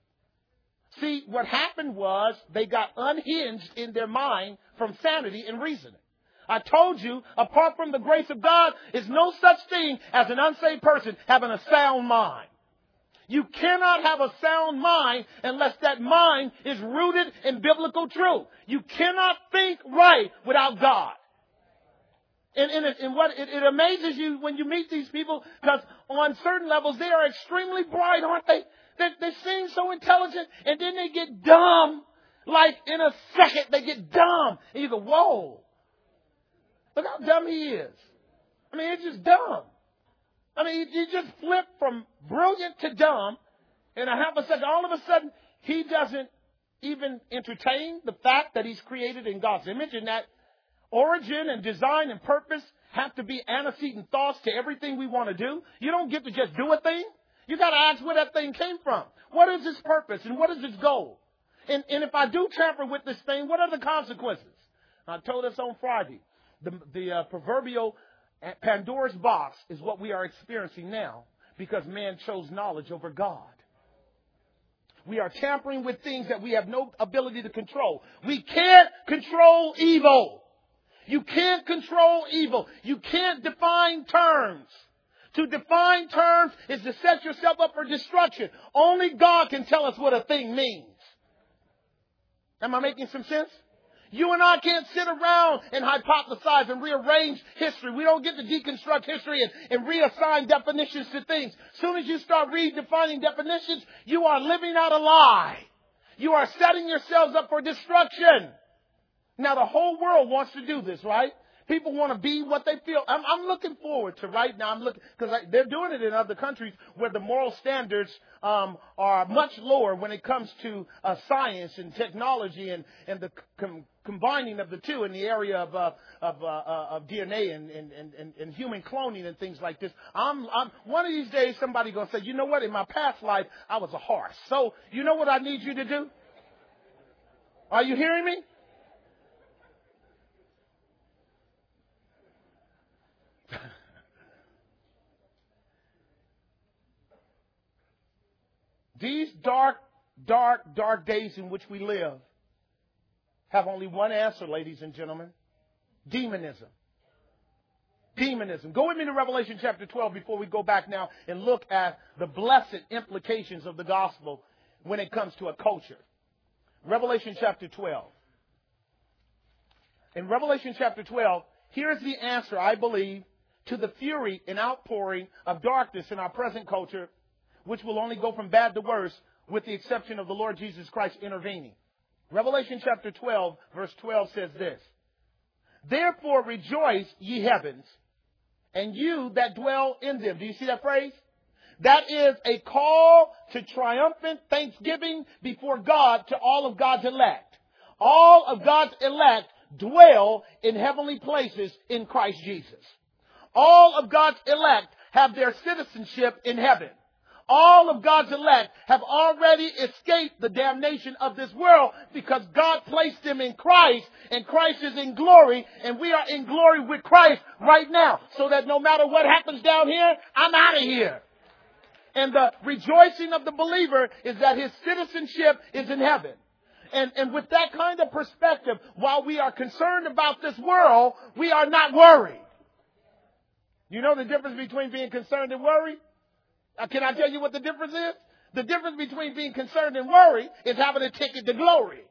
See, what happened was they got unhinged in their mind from sanity and reasoning. I told you, apart from the grace of God, is no such thing as an unsaved person having a sound mind. You cannot have a sound mind unless that mind is rooted in biblical truth. You cannot think right without God. And, and, it, and what it, it amazes you when you meet these people, because on certain levels they are extremely bright, aren't they? They, they seem so intelligent, and then they get dumb. Like in a second, they get dumb. And you go, whoa, look how dumb he is. I mean, it's just dumb. I mean, you just flip from brilliant to dumb in a half a second. All of a sudden, he doesn't even entertain the fact that he's created in God's image, and that origin and design and purpose have to be antecedent thoughts to everything we want to do. You don't get to just do a thing. You got to ask where that thing came from. What is its purpose and what is its goal? And, and if I do tamper with this thing, what are the consequences? I told us on Friday, the, the uh, proverbial Pandora's box is what we are experiencing now because man chose knowledge over God. We are tampering with things that we have no ability to control. We can't control evil. You can't control evil. You can't define terms. To define terms is to set yourself up for destruction. Only God can tell us what a thing means. Am I making some sense? You and I can't sit around and hypothesize and rearrange history. We don't get to deconstruct history and, and reassign definitions to things. As soon as you start redefining definitions, you are living out a lie. You are setting yourselves up for destruction. Now, the whole world wants to do this, right? People want to be what they feel. I'm, I'm looking forward to right now. I'm looking because they're doing it in other countries where the moral standards um, are much lower when it comes to uh, science and technology and and the com- combining of the two in the area of uh, of, uh, uh, of D N A and, and, and, and human cloning and things like this. I'm, I'm one of these days somebody gonna say, you know what? In my past life, I was a horse. So you know what I need you to do? Are you hearing me? These dark, dark, dark days in which we live have only one answer, ladies and gentlemen. Demonism. Demonism. Go with me to Revelation chapter twelve before we go back now and look at the blessed implications of the gospel when it comes to a culture. Revelation chapter twelve. In Revelation chapter twelve, here's the answer, I believe, to the fury and outpouring of darkness in our present culture, which will only go from bad to worse with the exception of the Lord Jesus Christ intervening. Revelation chapter twelve, verse twelve says this. Therefore rejoice, ye heavens, and you that dwell in them. Do you see that phrase? That is a call to triumphant thanksgiving before God to all of God's elect. All of God's elect dwell in heavenly places in Christ Jesus. All of God's elect have their citizenship in heaven. All of God's elect have already escaped the damnation of this world because God placed them in Christ, and Christ is in glory, and we are in glory with Christ right now. So that no matter what happens down here, I'm out of here. And the rejoicing of the believer is that his citizenship is in heaven. And, and with that kind of perspective, while we are concerned about this world, we are not worried. You know the difference between being concerned and worried? Uh, can I tell you what the difference is? The difference between being concerned and worried is having a ticket to glory.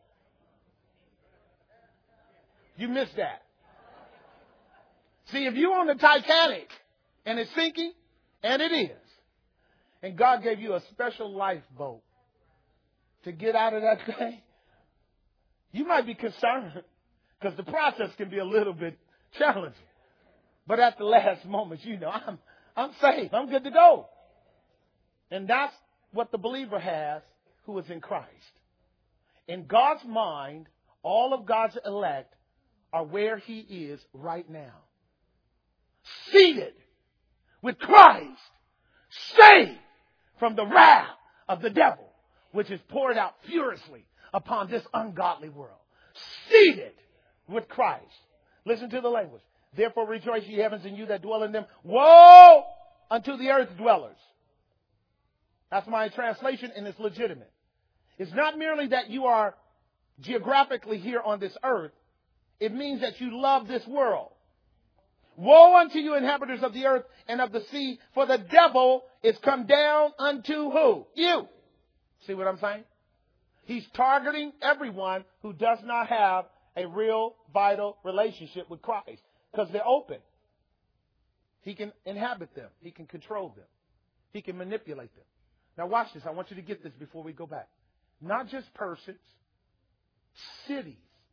You missed that. See, if you're on the Titanic and it's sinking, and it is, and God gave you a special lifeboat to get out of that thing, you might be concerned because the process can be a little bit challenging. But at the last moment, you know, I'm, I'm safe. I'm good to go. And that's what the believer has who is in Christ. In God's mind, all of God's elect are where he is right now. Seated with Christ, saved from the wrath of the devil, which is poured out furiously upon this ungodly world. Seated with Christ. Listen to the language. Therefore rejoice, ye heavens, and you that dwell in them. Woe unto the earth dwellers. That's my translation, and it's legitimate. It's not merely that you are geographically here on this earth. It means that you love this world. Woe unto you, inhabitants of the earth and of the sea, for the devil is come down unto who? You. See what I'm saying? He's targeting everyone who does not have a real, vital relationship with Christ because they're open. He can inhabit them. He can control them. He can manipulate them. Now watch this. I want you to get this before we go back. Not just persons, cities,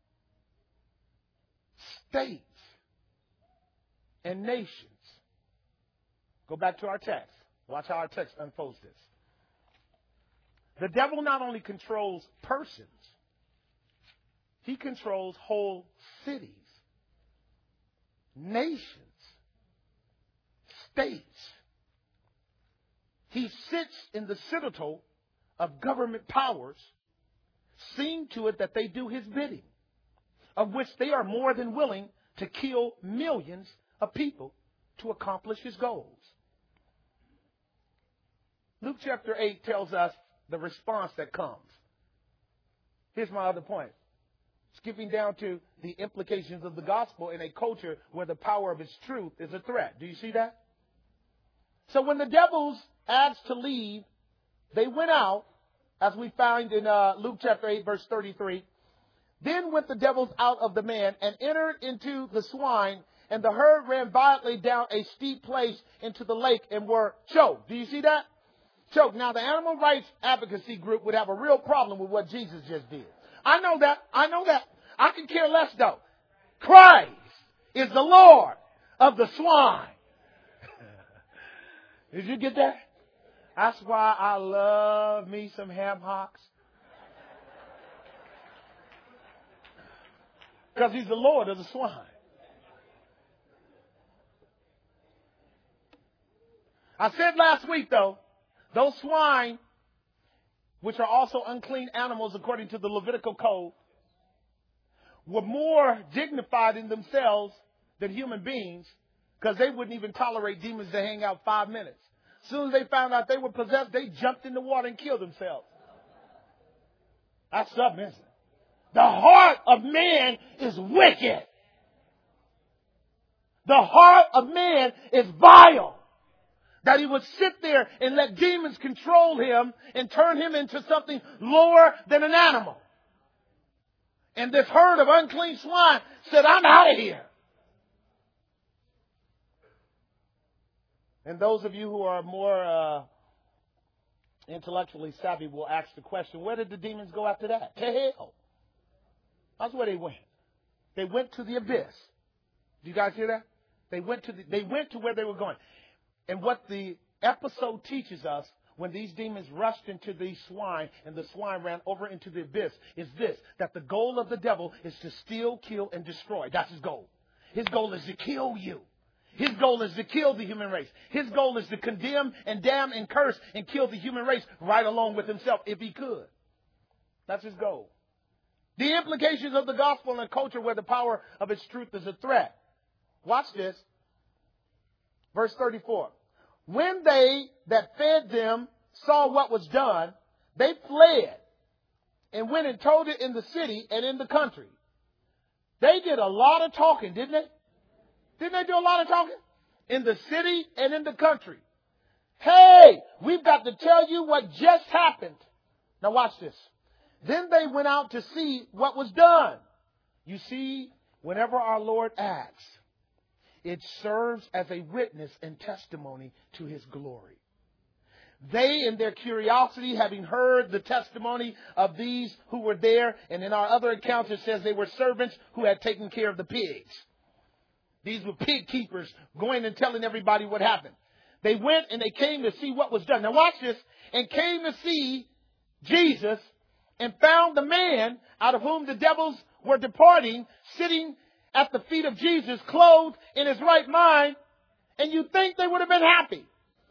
states, and nations. Go back to our text. Watch how our text unfolds this. The devil not only controls persons, he controls whole cities, nations, states. He sits in the citadel of government powers, seeing to it that they do his bidding, of which they are more than willing to kill millions of people to accomplish his goals. Luke chapter eight tells us the response that comes. Here's my other point. Skipping down to the implications of the gospel in a culture where the power of its truth is a threat. Do you see that? So when the devils asked to leave, they went out, as we find in uh, Luke chapter eight, verse thirty-three. Then went the devils out of the man and entered into the swine, and the herd ran violently down a steep place into the lake and were choked. Do you see that? Choked. Now, the animal rights advocacy group would have a real problem with what Jesus just did. I know that. I know that. I can care less, though. Christ is the Lord of the swine. Did you get that? That's why I love me some ham hocks. Because he's the Lord of the swine. I said last week, though, those swine, which are also unclean animals according to the Levitical code, were more dignified in themselves than human beings because they wouldn't even tolerate demons to hang out five minutes. As soon as they found out they were possessed, they jumped in the water and killed themselves. That's something, isn't it? The heart of man is wicked. The heart of man is vile. That he would sit there and let demons control him and turn him into something lower than an animal. And this herd of unclean swine said, I'm out of here. And those of you who are more uh, intellectually savvy will ask the question, where did the demons go after that? To hell. That's where they went. They went to the abyss. Do you guys hear that? They went to the, they went to where they were going. And what the episode teaches us when these demons rushed into these swine and the swine ran over into the abyss is this, that the goal of the devil is to steal, kill, and destroy. That's his goal. His goal is to kill you. His goal is to kill the human race. His goal is to condemn and damn and curse and kill the human race right along with himself if he could. That's his goal. The implications of the gospel in a culture where the power of its truth is a threat. Watch this. Verse thirty-four. When they that fed them saw what was done, they fled and went and told it in the city and in the country. They did a lot of talking, didn't they? Didn't they do a lot of talking? In the city and in the country. Hey, we've got to tell you what just happened. Now watch this. Then they went out to see what was done. You see, whenever our Lord acts, it serves as a witness and testimony to his glory. They, in their curiosity, having heard the testimony of these who were there, and in our other accounts it says they were servants who had taken care of the pigs. These were pig keepers going and telling everybody what happened. They went and they came to see what was done. Now watch this. And came to see Jesus and found the man out of whom the devils were departing, sitting at the feet of Jesus, clothed in his right mind. And you think they would have been happy.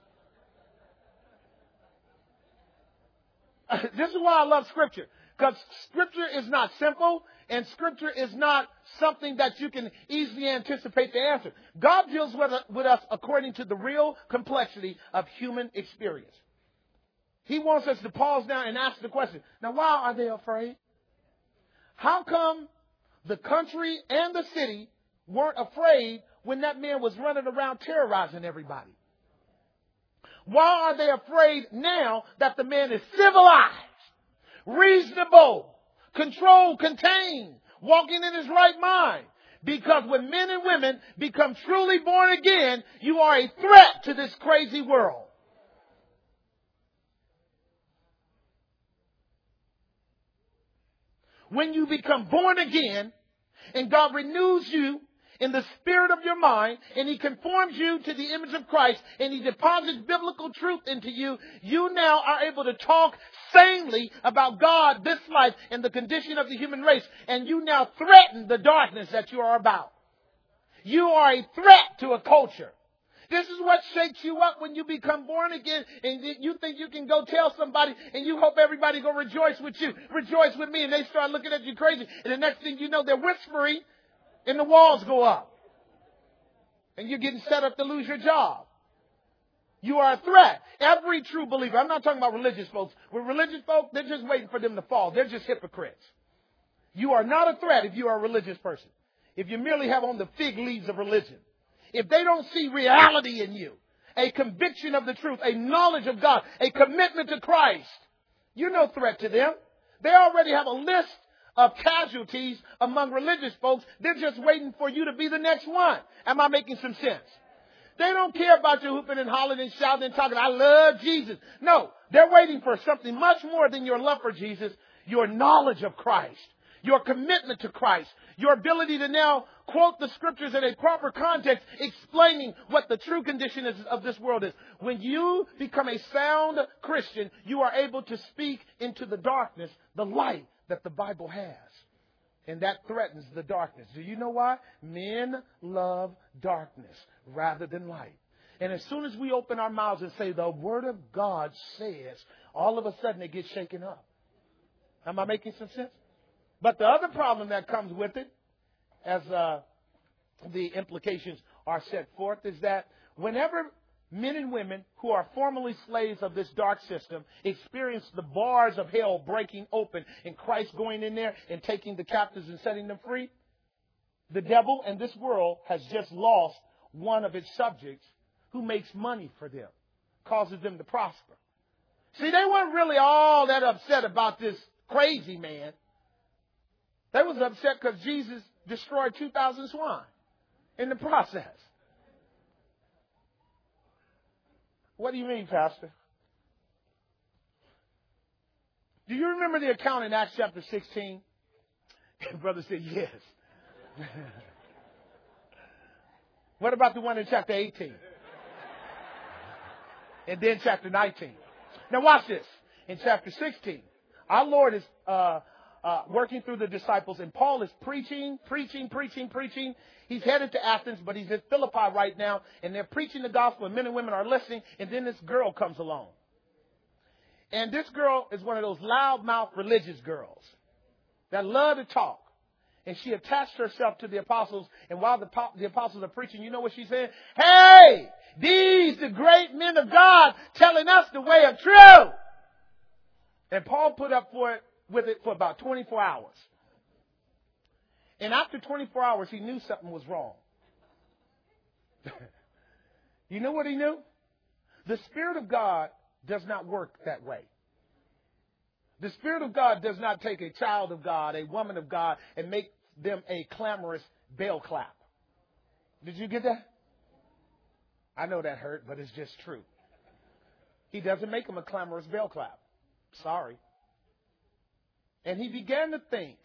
This is why I love Scripture. Because Scripture is not simple, and Scripture is not something that you can easily anticipate the answer. God deals with, with us according to the real complexity of human experience. He wants us to pause now and ask the question, now why are they afraid? How come the country and the city weren't afraid when that man was running around terrorizing everybody? Why are they afraid now that the man is civilized, reasonable, controlled, contained, walking in his right mind? Because when men and women become truly born again, you are a threat to this crazy world. When you become born again and God renews you in the spirit of your mind, and He conforms you to the image of Christ, and He deposits biblical truth into you, you now are able to talk sanely about God, this life, and the condition of the human race. And you now threaten the darkness that you are about. You are a threat to a culture. This is what shakes you up when you become born again, and you think you can go tell somebody, and you hope everybody go rejoice with you. Rejoice with me, and they start looking at you crazy. And the next thing you know, they're whispering, and the walls go up. And you're getting set up to lose your job. You are a threat. Every true believer, I'm not talking about religious folks. With religious folks, they're just waiting for them to fall. They're just hypocrites. You are not a threat if you are a religious person. If you merely have on the fig leaves of religion. If they don't see reality in you, a conviction of the truth, a knowledge of God, a commitment to Christ, you're no threat to them. They already have a list of casualties among religious folks. They're just waiting for you to be the next one. Am I making some sense? They don't care about you hooping and hollering and shouting and talking, I love Jesus. No, they're waiting for something much more than your love for Jesus, your knowledge of Christ, your commitment to Christ, your ability to now quote the scriptures in a proper context, explaining what the true condition is of this world is. When you become a sound Christian, you are able to speak into the darkness, the light that the Bible has. And that threatens the darkness. Do you know why? Men love darkness rather than light. And as soon as we open our mouths and say, the Word of God says, all of a sudden it gets shaken up. Am I making some sense? But the other problem that comes with it, as uh, the implications are set forth, is that whenever men and women who are formerly slaves of this dark system experience the bars of hell breaking open and Christ going in there and taking the captives and setting them free, the devil and this world has just lost one of its subjects who makes money for them, causes them to prosper. See, they weren't really all that upset about this crazy man. They was upset because Jesus destroyed two thousand swine in the process. What do you mean, Pastor? Do you remember the account in Acts chapter sixteen? Brother said, yes. What about the one in chapter eighteen? And then chapter nineteen. Now watch this. In chapter sixteen, our Lord is uh, uh, working through the disciples, and Paul is preaching, preaching, preaching, preaching. He's headed to Athens, but he's at Philippi right now, and they're preaching the gospel, and men and women are listening, and then this girl comes along. And this girl is one of those loudmouth religious girls that love to talk. And she attached herself to the apostles, and while the, the apostles are preaching, you know what she said? Hey, these the great men of God telling us the way of truth. And Paul put up for it with it for about twenty-four hours. And after twenty-four hours, he knew something was wrong. You know what he knew? The Spirit of God does not work that way. The Spirit of God does not take a child of God, a woman of God, and make them a clamorous bell clap. Did you get that? I know that hurt, but it's just true. He doesn't make him a clamorous bell clap. Sorry. And he began to think,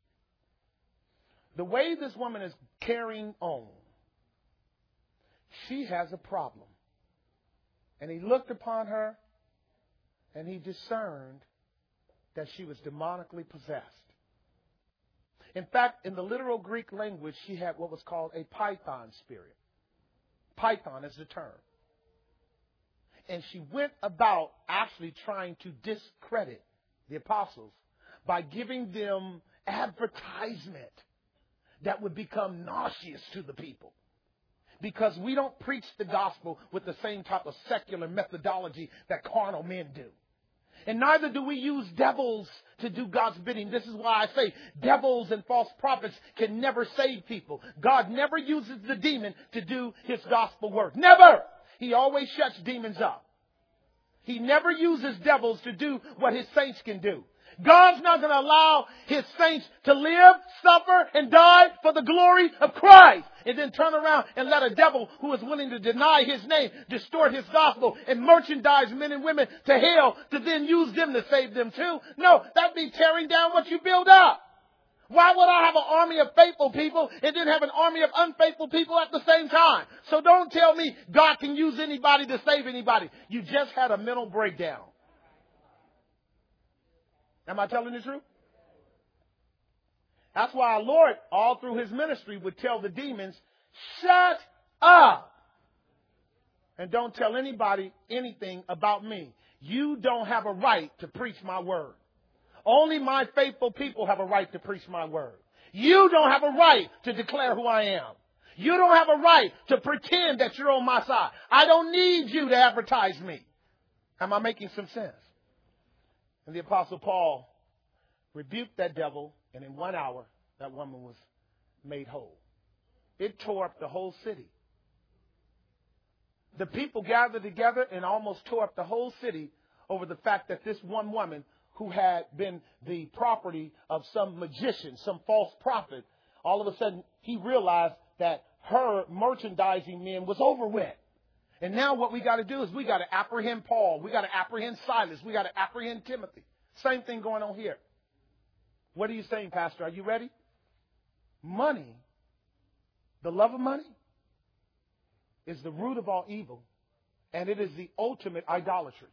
the way this woman is carrying on, she has a problem. And he looked upon her and he discerned that she was demonically possessed. In fact, in the literal Greek language, she had what was called a python spirit. Python is the term. And she went about actually trying to discredit the apostles by giving them advertisement that would become nauseous to the people. Because we don't preach the gospel with the same type of secular methodology that carnal men do. And neither do we use devils to do God's bidding. This is why I say devils and false prophets can never save people. God never uses the demon to do his gospel work. Never! He always shuts demons up. He never uses devils to do what his saints can do. God's not going to allow his saints to live, suffer, and die for the glory of Christ. And then turn around and let a devil who is willing to deny his name distort his gospel and merchandise men and women to hell to then use them to save them too. No, that'd be tearing down what you build up. Why would I have an army of faithful people and then have an army of unfaithful people at the same time? So don't tell me God can use anybody to save anybody. You just had a mental breakdown. Am I telling the truth? That's why our Lord, all through his ministry, would tell the demons, shut up. And don't tell anybody anything about me. You don't have a right to preach my word. Only my faithful people have a right to preach my word. You don't have a right to declare who I am. You don't have a right to pretend that you're on my side. I don't need you to advertise me. Am I making some sense? And the Apostle Paul rebuked that devil, and in one hour, that woman was made whole. It tore up the whole city. The people gathered together and almost tore up the whole city over the fact that this one woman, who had been the property of some magician, some false prophet, all of a sudden he realized that her merchandising men was over with. And now what we got to do is we got to apprehend Paul. We got to apprehend Silas. We got to apprehend Timothy. Same thing going on here. What are you saying, Pastor? Are you ready? Money, the love of money, is the root of all evil. And it is the ultimate idolatry.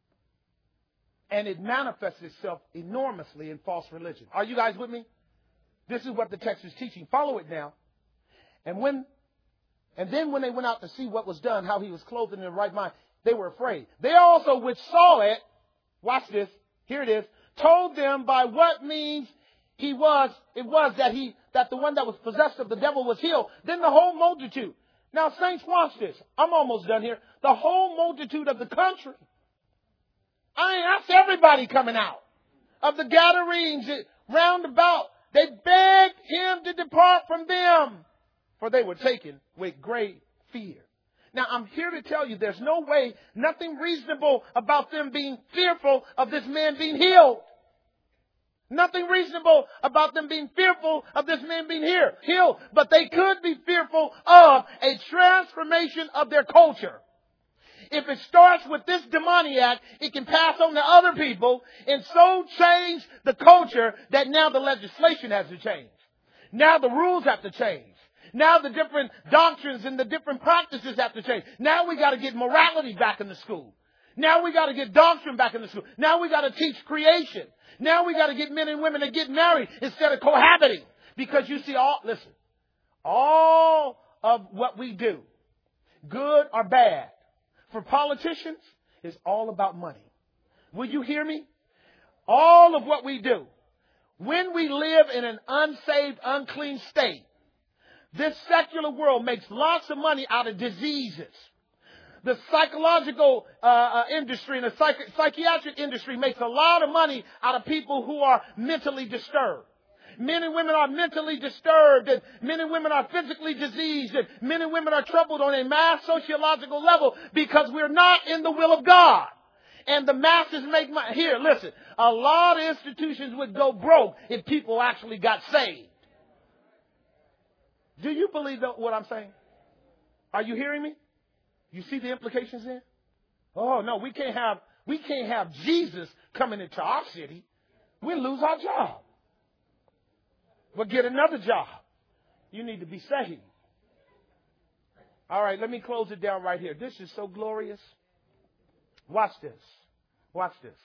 And it manifests itself enormously in false religion. Are you guys with me? This is what the text is teaching. Follow it now. And when And then when they went out to see what was done, how he was clothed in the right mind, they were afraid. They also, which saw it, watch this, here it is, told them by what means he was, it was that he, that the one that was possessed of the devil was healed. Then the whole multitude. Now, saints, watch this. I'm almost done here. The whole multitude of the country. I mean, that's everybody coming out. Of the Gadarenes round about. They begged him to depart from them, for they were taken with great fear. Now, I'm here to tell you there's no way, nothing reasonable about them being fearful of this man being healed. Nothing reasonable about them being fearful of this man being here, healed. But they could be fearful of a transformation of their culture. If it starts with this demoniac, it can pass on to other people and so change the culture that now the legislation has to change. Now the rules have to change. Now the different doctrines and the different practices have to change. Now we got to get morality back in the school. Now we got to get doctrine back in the school. Now we got to teach creation. Now we got to get men and women to get married instead of cohabiting. Because you see, all listen, all of what we do, good or bad, for politicians, is all about money. Will you hear me? All of what we do, when we live in an unsaved, unclean state, this secular world makes lots of money out of diseases. The psychological uh, uh, industry and the psych- psychiatric industry makes a lot of money out of people who are mentally disturbed. Men and women are mentally disturbed, and men and women are physically diseased, and men and women are troubled on a mass sociological level because we're not in the will of God. And the masses make money. Here, listen, a lot of institutions would go broke if people actually got saved. Do you believe what I'm saying? Are you hearing me? You see the implications there? Oh, no, we can't have, we can't have Jesus coming into our city. We'll lose our job. We'll get another job. You need to be saved. All right, let me close it down right here. This is so glorious. Watch this. Watch this.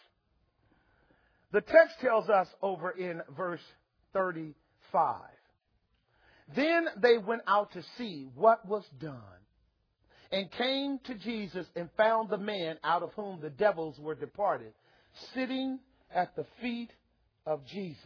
The text tells us over in verse thirty-five. Then they went out to see what was done, and came to Jesus and found the man out of whom the devils were departed, sitting at the feet of Jesus,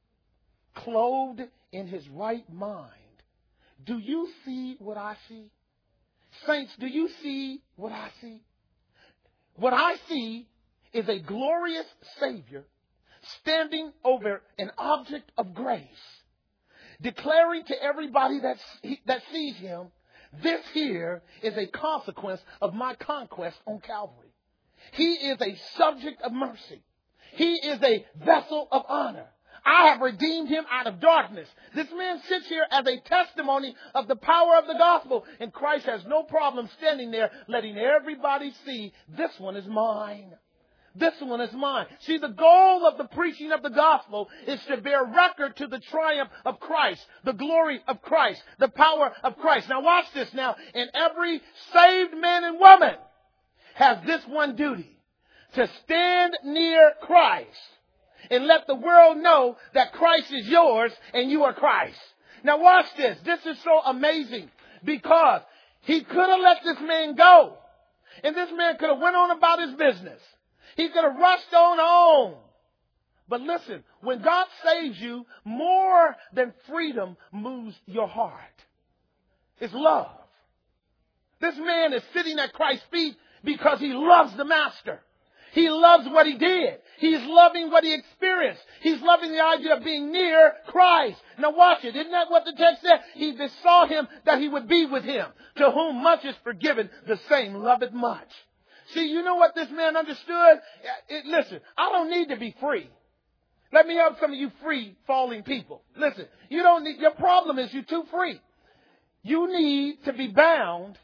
clothed in his right mind. Do you see what I see? Saints, do you see what I see? What I see is a glorious Savior standing over an object of grace, declaring to everybody that, that sees him, this here is a consequence of my conquest on Calvary. He is a subject of mercy. He is a vessel of honor. I have redeemed him out of darkness. This man sits here as a testimony of the power of the gospel, and Christ has no problem standing there letting everybody see, this one is mine. This one is mine. See, the goal of the preaching of the gospel is to bear record to the triumph of Christ, the glory of Christ, the power of Christ. Now watch this now. And every saved man and woman has this one duty, to stand near Christ and let the world know that Christ is yours and you are Christ. Now watch this. This is so amazing, because he could have let this man go, and this man could have went on about his business. He could have rushed on home. But listen, when God saves you, more than freedom moves your heart. It's love. This man is sitting at Christ's feet because he loves the Master. He loves what he did. He's loving what he experienced. He's loving the idea of being near Christ. Now watch it. Isn't that what the text said? He besought him that he would be with him. To whom much is forgiven, the same loveth much. See, you know what this man understood? It, listen, I don't need to be free. Let me help some of you free falling people. Listen, you don't need, your problem is you're too free. You need to be bound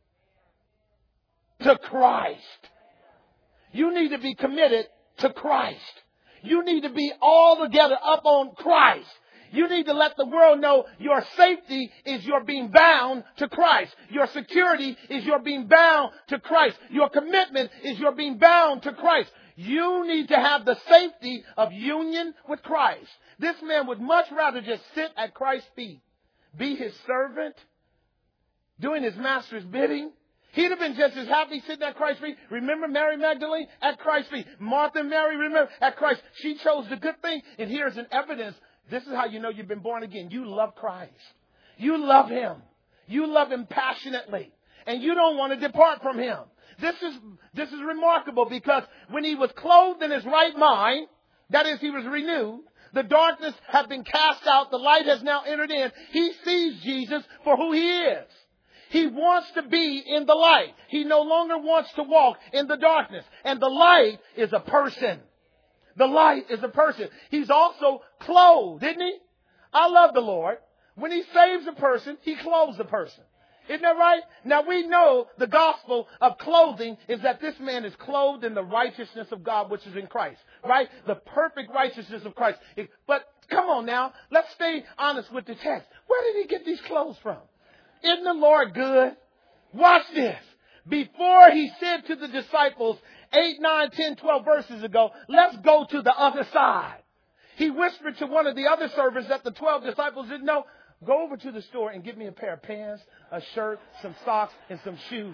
to Christ. You need to be committed to Christ. You need to be all together up on Christ. You need to let the world know your safety is your being bound to Christ. Your security is your being bound to Christ. Your commitment is your being bound to Christ. You need to have the safety of union with Christ. This man would much rather just sit at Christ's feet, be his servant, doing his master's bidding. He'd have been just as happy sitting at Christ's feet. Remember Mary Magdalene at Christ's feet. Martha and Mary, remember, at Christ. She chose the good thing. And here's an evidence. This is how you know you've been born again. You love Christ. You love him. You love him passionately. And you don't want to depart from him. This is, this is remarkable, because when he was clothed in his right mind, that is, he was renewed, the darkness had been cast out, the light has now entered in. He sees Jesus for who he is. He wants to be in the light. He no longer wants to walk in the darkness. And the light is a person. The light is a person. He's also clothed, isn't he? I love the Lord. When he saves a person, he clothes a person. Isn't that right? Now we know the gospel of clothing is that this man is clothed in the righteousness of God, which is in Christ. Right? The perfect righteousness of Christ. But come on now. Let's stay honest with the text. Where did he get these clothes from? Isn't the Lord good? Watch this. Before he said to the disciples eight, nine, ten, twelve verses ago, let's go to the other side. He whispered to one of the other servants that the twelve disciples didn't know, go over to the store and get me a pair of pants, a shirt, some socks, and some shoes.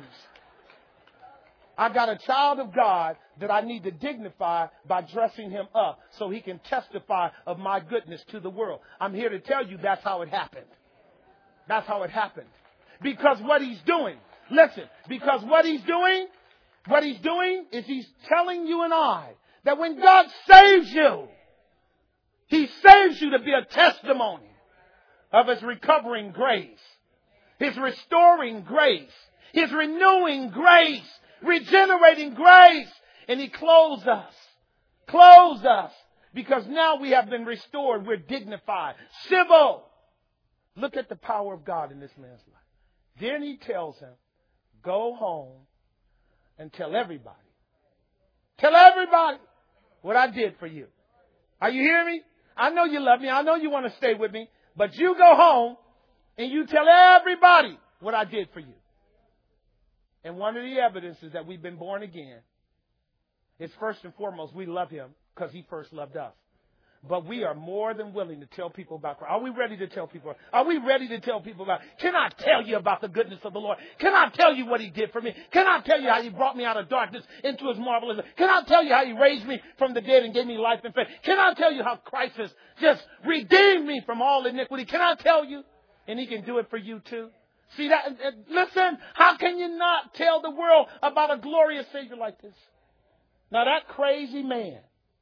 I got a child of God that I need to dignify by dressing him up so he can testify of my goodness to the world. I'm here to tell you that's how it happened. That's how it happened. Because what he's doing, listen, because what he's doing, what he's doing is he's telling you and I that when God saves you, he saves you to be a testimony of his recovering grace, his restoring grace, his renewing grace, regenerating grace. And he clothes us, clothes us, because now we have been restored. We're dignified, civil. Look at the power of God in this man's life. Then he tells him, go home, and tell everybody. Tell everybody what I did for you. Are you hearing me? I know you love me. I know you want to stay with me. But you go home and you tell everybody what I did for you. And one of the evidences that we've been born again is first and foremost, we love him because he first loved us. But we are more than willing to tell people about Christ. Are we ready to tell people? Are we ready to tell people about? Can I tell you about the goodness of the Lord? Can I tell you what he did for me? Can I tell you how he brought me out of darkness into his marvelous? Can I tell you how he raised me from the dead and gave me life and faith? Can I tell you how Christ has just redeemed me from all iniquity? Can I tell you? And he can do it for you too. See that? Listen, how can you not tell the world about a glorious Savior like this? Now that crazy man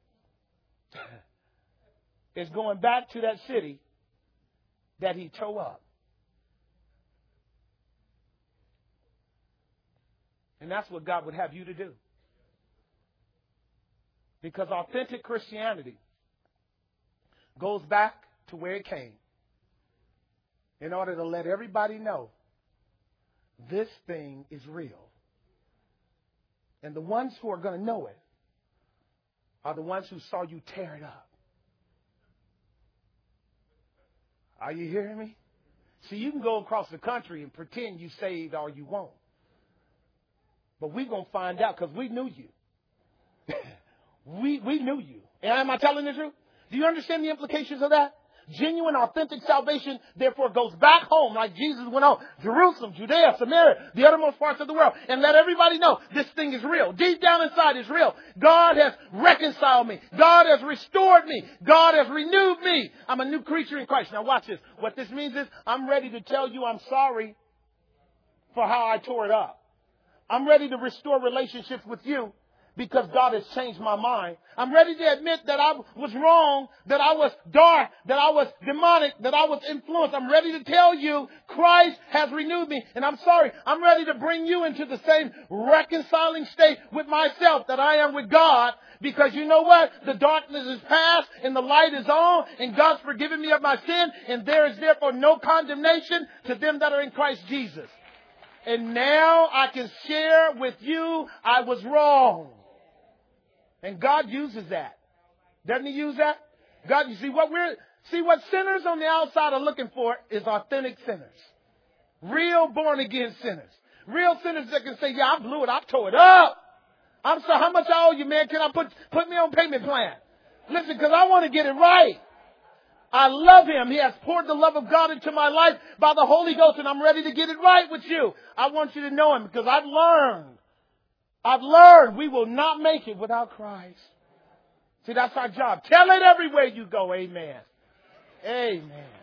is going back to that city that he tore up. And that's what God would have you to do. Because authentic Christianity goes back to where it came in order to let everybody know this thing is real. And the ones who are going to know it are the ones who saw you tear it up. Are you hearing me? See, you can go across the country and pretend you saved all you want. But we're going to find out because we knew you. we, we knew you. And am I telling the truth? Do you understand the implications of that? Genuine, authentic salvation, therefore, goes back home like Jesus went on. Jerusalem, Judea, Samaria, the uttermost parts of the world. And let everybody know this thing is real. Deep down inside it's real. God has reconciled me. God has restored me. God has renewed me. I'm a new creature in Christ. Now watch this. What this means is I'm ready to tell you I'm sorry for how I tore it up. I'm ready to restore relationships with you. Because God has changed my mind. I'm ready to admit that I was wrong, that I was dark, that I was demonic, that I was influenced. I'm ready to tell you Christ has renewed me. And I'm sorry, I'm ready to bring you into the same reconciling state with myself that I am with God. Because you know what? The darkness is past and the light is on and God's forgiven me of my sin. And there is therefore no condemnation to them that are in Christ Jesus. And now I can share with you I was wrong. And God uses that. Doesn't he use that? God, you see what we're, see what sinners on the outside are looking for is authentic sinners. Real born again sinners. Real sinners that can say, yeah, I blew it. I tore it up. I'm sorry. How much I owe you, man? Can I put, put me on payment plan? Listen, because I want to get it right. I love him. He has poured the love of God into my life by the Holy Ghost, and I'm ready to get it right with you. I want you to know him because I've learned. I've learned we will not make it without Christ. See, that's our job. Tell it everywhere you go. Amen. Amen.